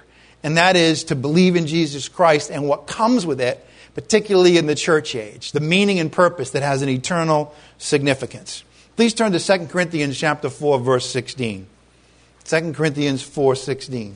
And that is to believe in Jesus Christ and what comes with it, particularly in the church age, the meaning and purpose that has an eternal significance. Please turn to Second Corinthians chapter four, verse sixteen. Second Corinthians four sixteen.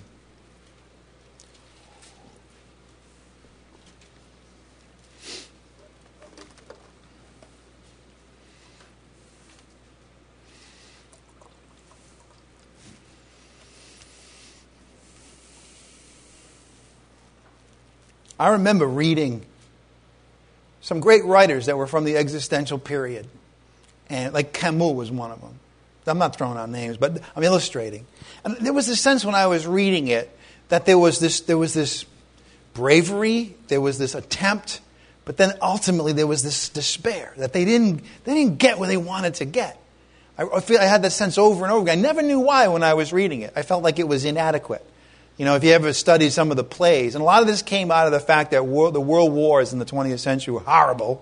I remember reading some great writers that were from the existential period. And like Camus was one of them. I'm not throwing out names, but I'm illustrating. And there was this sense when I was reading it that there was this there was this bravery, there was this attempt, but then ultimately there was this despair that they didn't they didn't get what they wanted to get. I, I feel I had that sense over and over again. I never knew why when I was reading it. I felt like it was inadequate. You know, if you ever studied some of the plays, and a lot of this came out of the fact that world, the world wars in the twentieth century were horrible,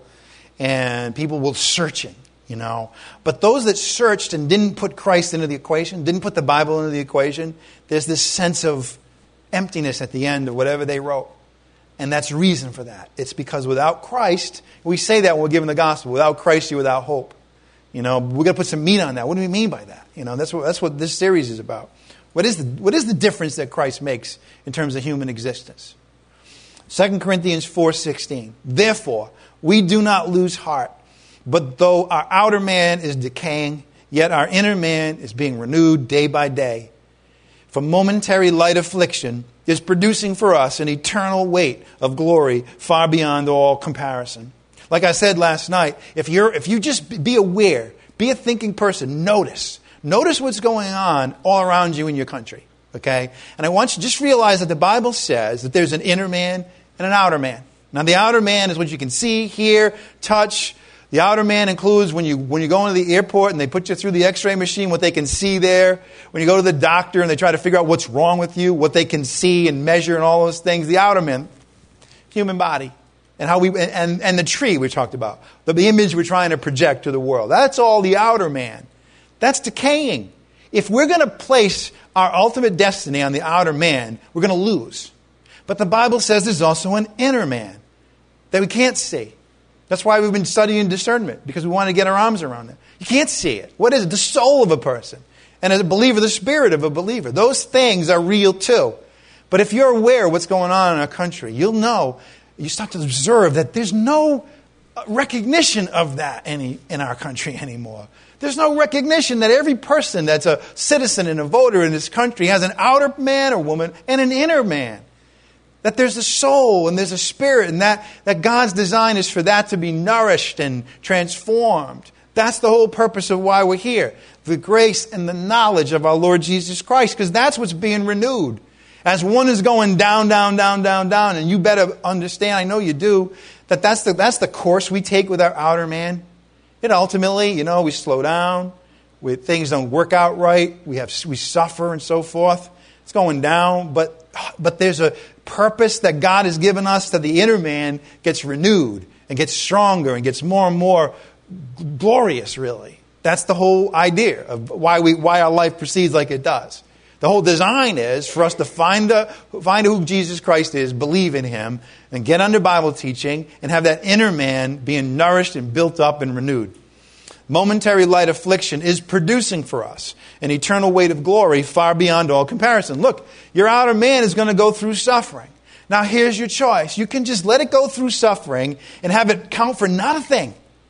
and people were searching, you know. But those that searched and didn't put Christ into the equation, didn't put the Bible into the equation, there's this sense of emptiness at the end of whatever they wrote. And that's the reason for that. It's because without Christ, we say that when we're given the gospel, without Christ, you're without hope. You know, we're going to put some meat on that. What do we mean by that? You know, that's what, that's what this series is about. What is the what is the difference that Christ makes in terms of human existence? Second Corinthians four sixteen. Therefore, we do not lose heart, but though our outer man is decaying, yet our inner man is being renewed day by day. For momentary light affliction is producing for us an eternal weight of glory far beyond all comparison. Like I said last night, if you're if you just be aware, be a thinking person, notice. Notice what's going on all around you in your country, okay? And I want you to just realize that the Bible says that there's an inner man and an outer man. Now, the outer man is what you can see, hear, touch. The outer man includes when you when you go into the airport and they put you through the x-ray machine, what they can see there. When you go to the doctor and they try to figure out what's wrong with you, what they can see and measure and all those things. The outer man, human body. And how we and, and the tree we talked about. The, the image we're trying to project to the world. That's all the outer man. That's decaying. If we're going to place our ultimate destiny on the outer man, we're going to lose. But the Bible says there's also an inner man that we can't see. That's why we've been studying discernment, because we want to get our arms around it. You can't see it. What is it? The soul of a person. And as a believer, the spirit of a believer. Those things are real too. But if you're aware of what's going on in our country, you'll know, you start to observe that there's no recognition of that any in our country anymore. There's no recognition that every person that's a citizen and a voter in this country has an outer man or woman and an inner man. That there's a soul and there's a spirit, and that, that God's design is for that to be nourished and transformed. That's the whole purpose of why we're here. The grace and the knowledge of our Lord Jesus Christ, because that's what's being renewed. As one is going down, down, down, down, down, and you better understand, I know you do, that that's the, that's the course we take with our outer man. It ultimately, you know, we slow down, we, things don't work out right, we have we suffer and so forth. It's going down, but but there's a purpose that God has given us that the inner man gets renewed and gets stronger and gets more and more glorious, really. That's the whole idea of why we why our life proceeds like it does. The whole design is for us to find a, find who Jesus Christ is, believe in Him, and get under Bible teaching and have that inner man being nourished and built up and renewed. Momentary light affliction is producing for us an eternal weight of glory far beyond all comparison. Look, your outer man is going to go through suffering. Now here's your choice. You can just let it go through suffering and have it count for not a thing.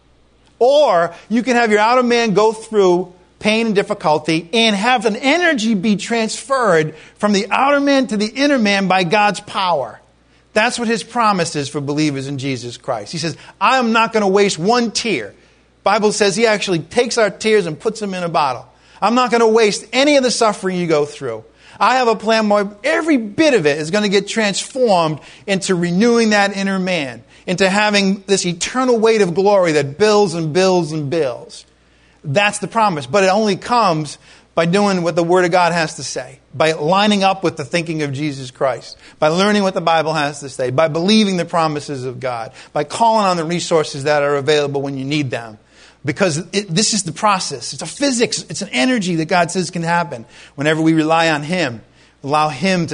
Or you can have your outer man go through pain and difficulty and have an energy be transferred from the outer man to the inner man by God's power. That's what His promise is for believers in Jesus Christ. He says, I am not going to waste one tear. The Bible says He actually takes our tears and puts them in a bottle. I'm not going to waste any of the suffering you go through. I have a plan where every bit of it is going to get transformed into renewing that inner man, into having this eternal weight of glory that builds and builds and builds. That's the promise. But it only comes by doing what the Word of God has to say, by lining up with the thinking of Jesus Christ, by learning what the Bible has to say, by believing the promises of God, by calling on the resources that are available when you need them. Because it, this is the process. It's a physics. It's an energy that God says can happen whenever we rely on Him, allow Him to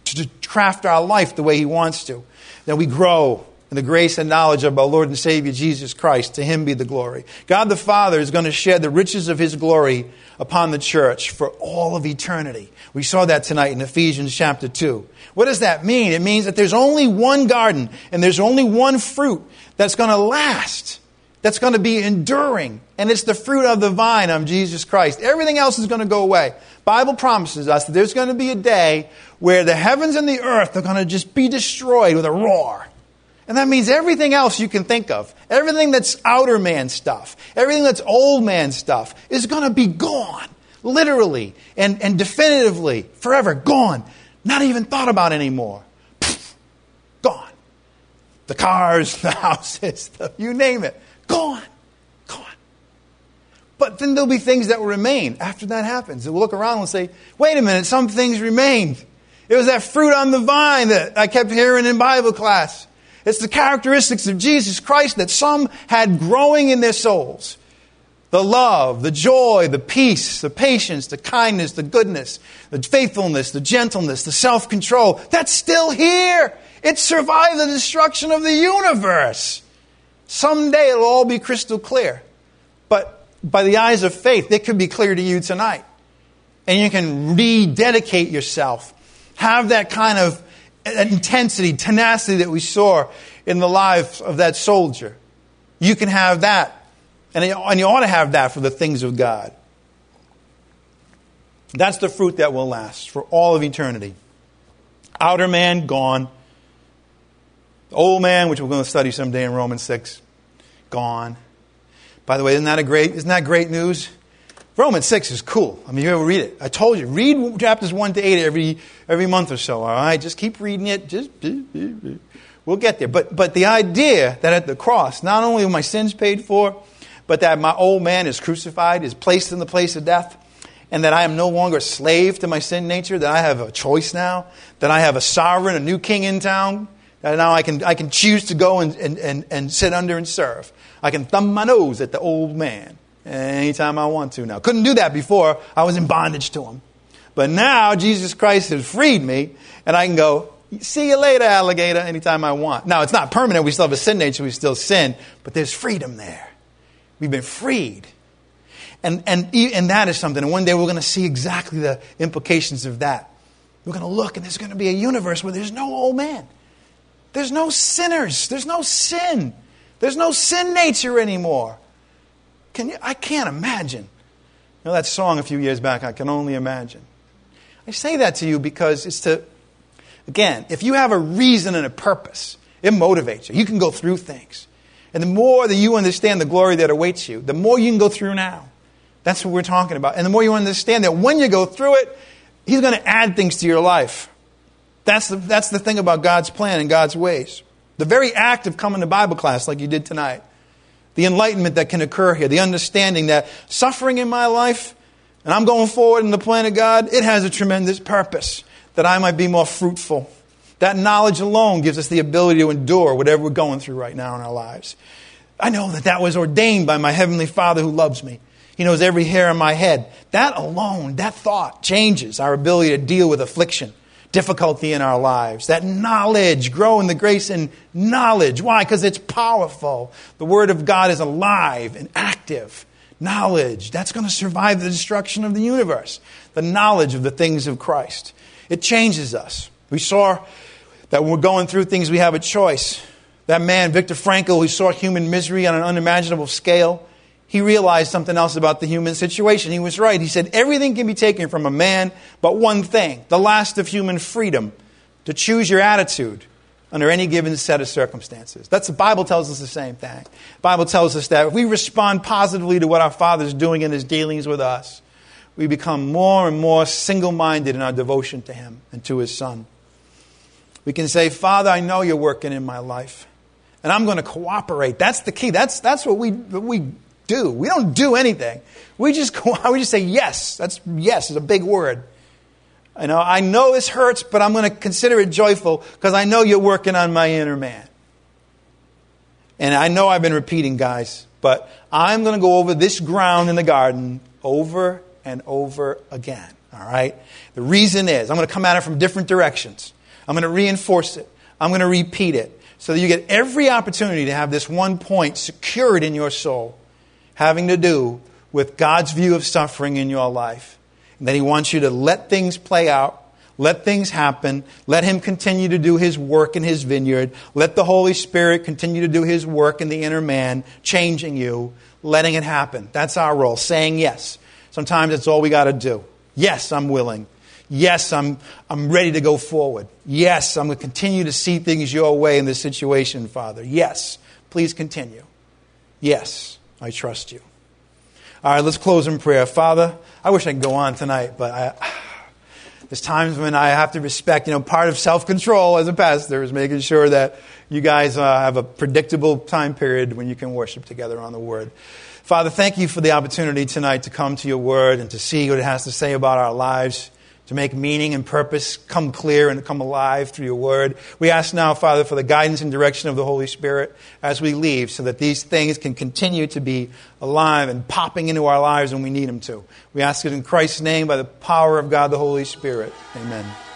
to craft our life the way He wants to. That we grow in the grace and knowledge of our Lord and Savior Jesus Christ. To Him be the glory. God the Father is going to share the riches of His glory upon the church for all of eternity. We saw that tonight in Ephesians chapter two. What does that mean? It means that there's only one garden and there's only one fruit that's going to last, that's going to be enduring. And it's the fruit of the vine of Jesus Christ. Everything else is going to go away. Bible promises us that there's going to be a day where the heavens and the earth are going to just be destroyed with a roar. And that means everything else you can think of, everything that's outer man stuff, everything that's old man stuff is going to be gone. Literally and, and definitively, forever, gone. Not even thought about anymore. Pfft, gone. The cars, the houses, the, you name it. Gone. Gone. But then there'll be things that will remain after that happens. And we'll look around and say, wait a minute, some things remained. It was that fruit on the vine that I kept hearing in Bible class. It's the characteristics of Jesus Christ that some had growing in their souls. The love, the joy, the peace, the patience, the kindness, the goodness, the faithfulness, the gentleness, the self-control. That's still here. It survived the destruction of the universe. Someday it'll all be crystal clear. But by the eyes of faith, it could be clear to you tonight. And you can rededicate yourself. Have that kind of intensity, tenacity that we saw in the life of that soldier. You can have that. And you ought to have that for the things of God. That's the fruit that will last for all of eternity. Outer man, gone. The old man, which we're going to study someday in Romans six, gone. By the way, isn't that a great, isn't that great news? Romans six is cool. I mean, you ever read it? I told you, read chapters one to eight every every month or so, all right? Just keep reading it. Just we'll get there. But but the idea that at the cross, not only are my sins paid for, but that my old man is crucified, is placed in the place of death, and that I am no longer a slave to my sin nature, that I have a choice now, that I have a sovereign, a new king in town, that now I can I can choose to go and, and, and, and sit under and serve. I can thumb my nose at the old man anytime I want to now. Couldn't do that before. I was in bondage to him. But now Jesus Christ has freed me, and I can go, see you later, alligator, anytime I want. Now, it's not permanent. We still have a sin nature. We still sin. But there's freedom there. We've been freed. And, and, and that is something. And one day we're going to see exactly the implications of that. We're going to look, and there's going to be a universe where there's no old man. There's no sinners. There's no sin. There's no sin nature anymore. Can you? I can't imagine. You know that song a few years back, I Can Only Imagine. I say that to you because it's to, again, if you have a reason and a purpose, it motivates you. You can go through things. And the more that you understand the glory that awaits you, the more you can go through now. That's what we're talking about. And the more you understand that when you go through it, He's going to add things to your life. That's the, that's the thing about God's plan and God's ways. The very act of coming to Bible class like you did tonight. The enlightenment that can occur here. The understanding that suffering in my life, and I'm going forward in the plan of God, it has a tremendous purpose. That I might be more fruitful. That knowledge alone gives us the ability to endure whatever we're going through right now in our lives. I know that that was ordained by my Heavenly Father who loves me. He knows every hair on my head. That alone, that thought changes our ability to deal with affliction, difficulty in our lives. That knowledge, grow in the grace and knowledge. Why? Because it's powerful. The Word of God is alive and active. Knowledge, that's going to survive the destruction of the universe. The knowledge of the things of Christ. It changes us. We saw that when we're going through things, we have a choice. That man, Viktor Frankl, who saw human misery on an unimaginable scale, he realized something else about the human situation. He was right. He said, everything can be taken from a man, but one thing, the last of human freedom, to choose your attitude under any given set of circumstances. That's the Bible tells us the same thing. The Bible tells us that if we respond positively to what our Father is doing in His dealings with us, we become more and more single-minded in our devotion to Him and to His Son. We can say, Father, I know You're working in my life, and I'm going to cooperate. That's the key. That's that's what we what we do. We don't do anything. We just we just say yes. That's yes is a big word. I know I know this hurts, but I'm going to consider it joyful because I know You're working on my inner man. And I know I've been repeating, guys, but I'm going to go over this ground in the garden over and over again. All right? The reason is I'm going to come at it from different directions. I'm going to reinforce it. I'm going to repeat it. So that you get every opportunity to have this one point secured in your soul, having to do with God's view of suffering in your life. And that He wants you to let things play out, let things happen, let Him continue to do His work in His vineyard, let the Holy Spirit continue to do His work in the inner man, changing you, letting it happen. That's our role, saying yes. Sometimes that's all we got to do. Yes, I'm willing. Yes, I'm I'm ready to go forward. Yes, I'm going to continue to see things your way in this situation, Father. Yes, please continue. Yes, I trust you. All right, let's close in prayer. Father, I wish I could go on tonight, but I, there's times when I have to respect, you know, part of self-control as a pastor is making sure that you guys uh, have a predictable time period when you can worship together on the Word. Father, thank you for the opportunity tonight to come to your Word and to see what it has to say about our lives, to make meaning and purpose come clear and come alive through your Word. We ask now, Father, for the guidance and direction of the Holy Spirit as we leave so that these things can continue to be alive and popping into our lives when we need them to. We ask it in Christ's name by the power of God, the Holy Spirit. Amen.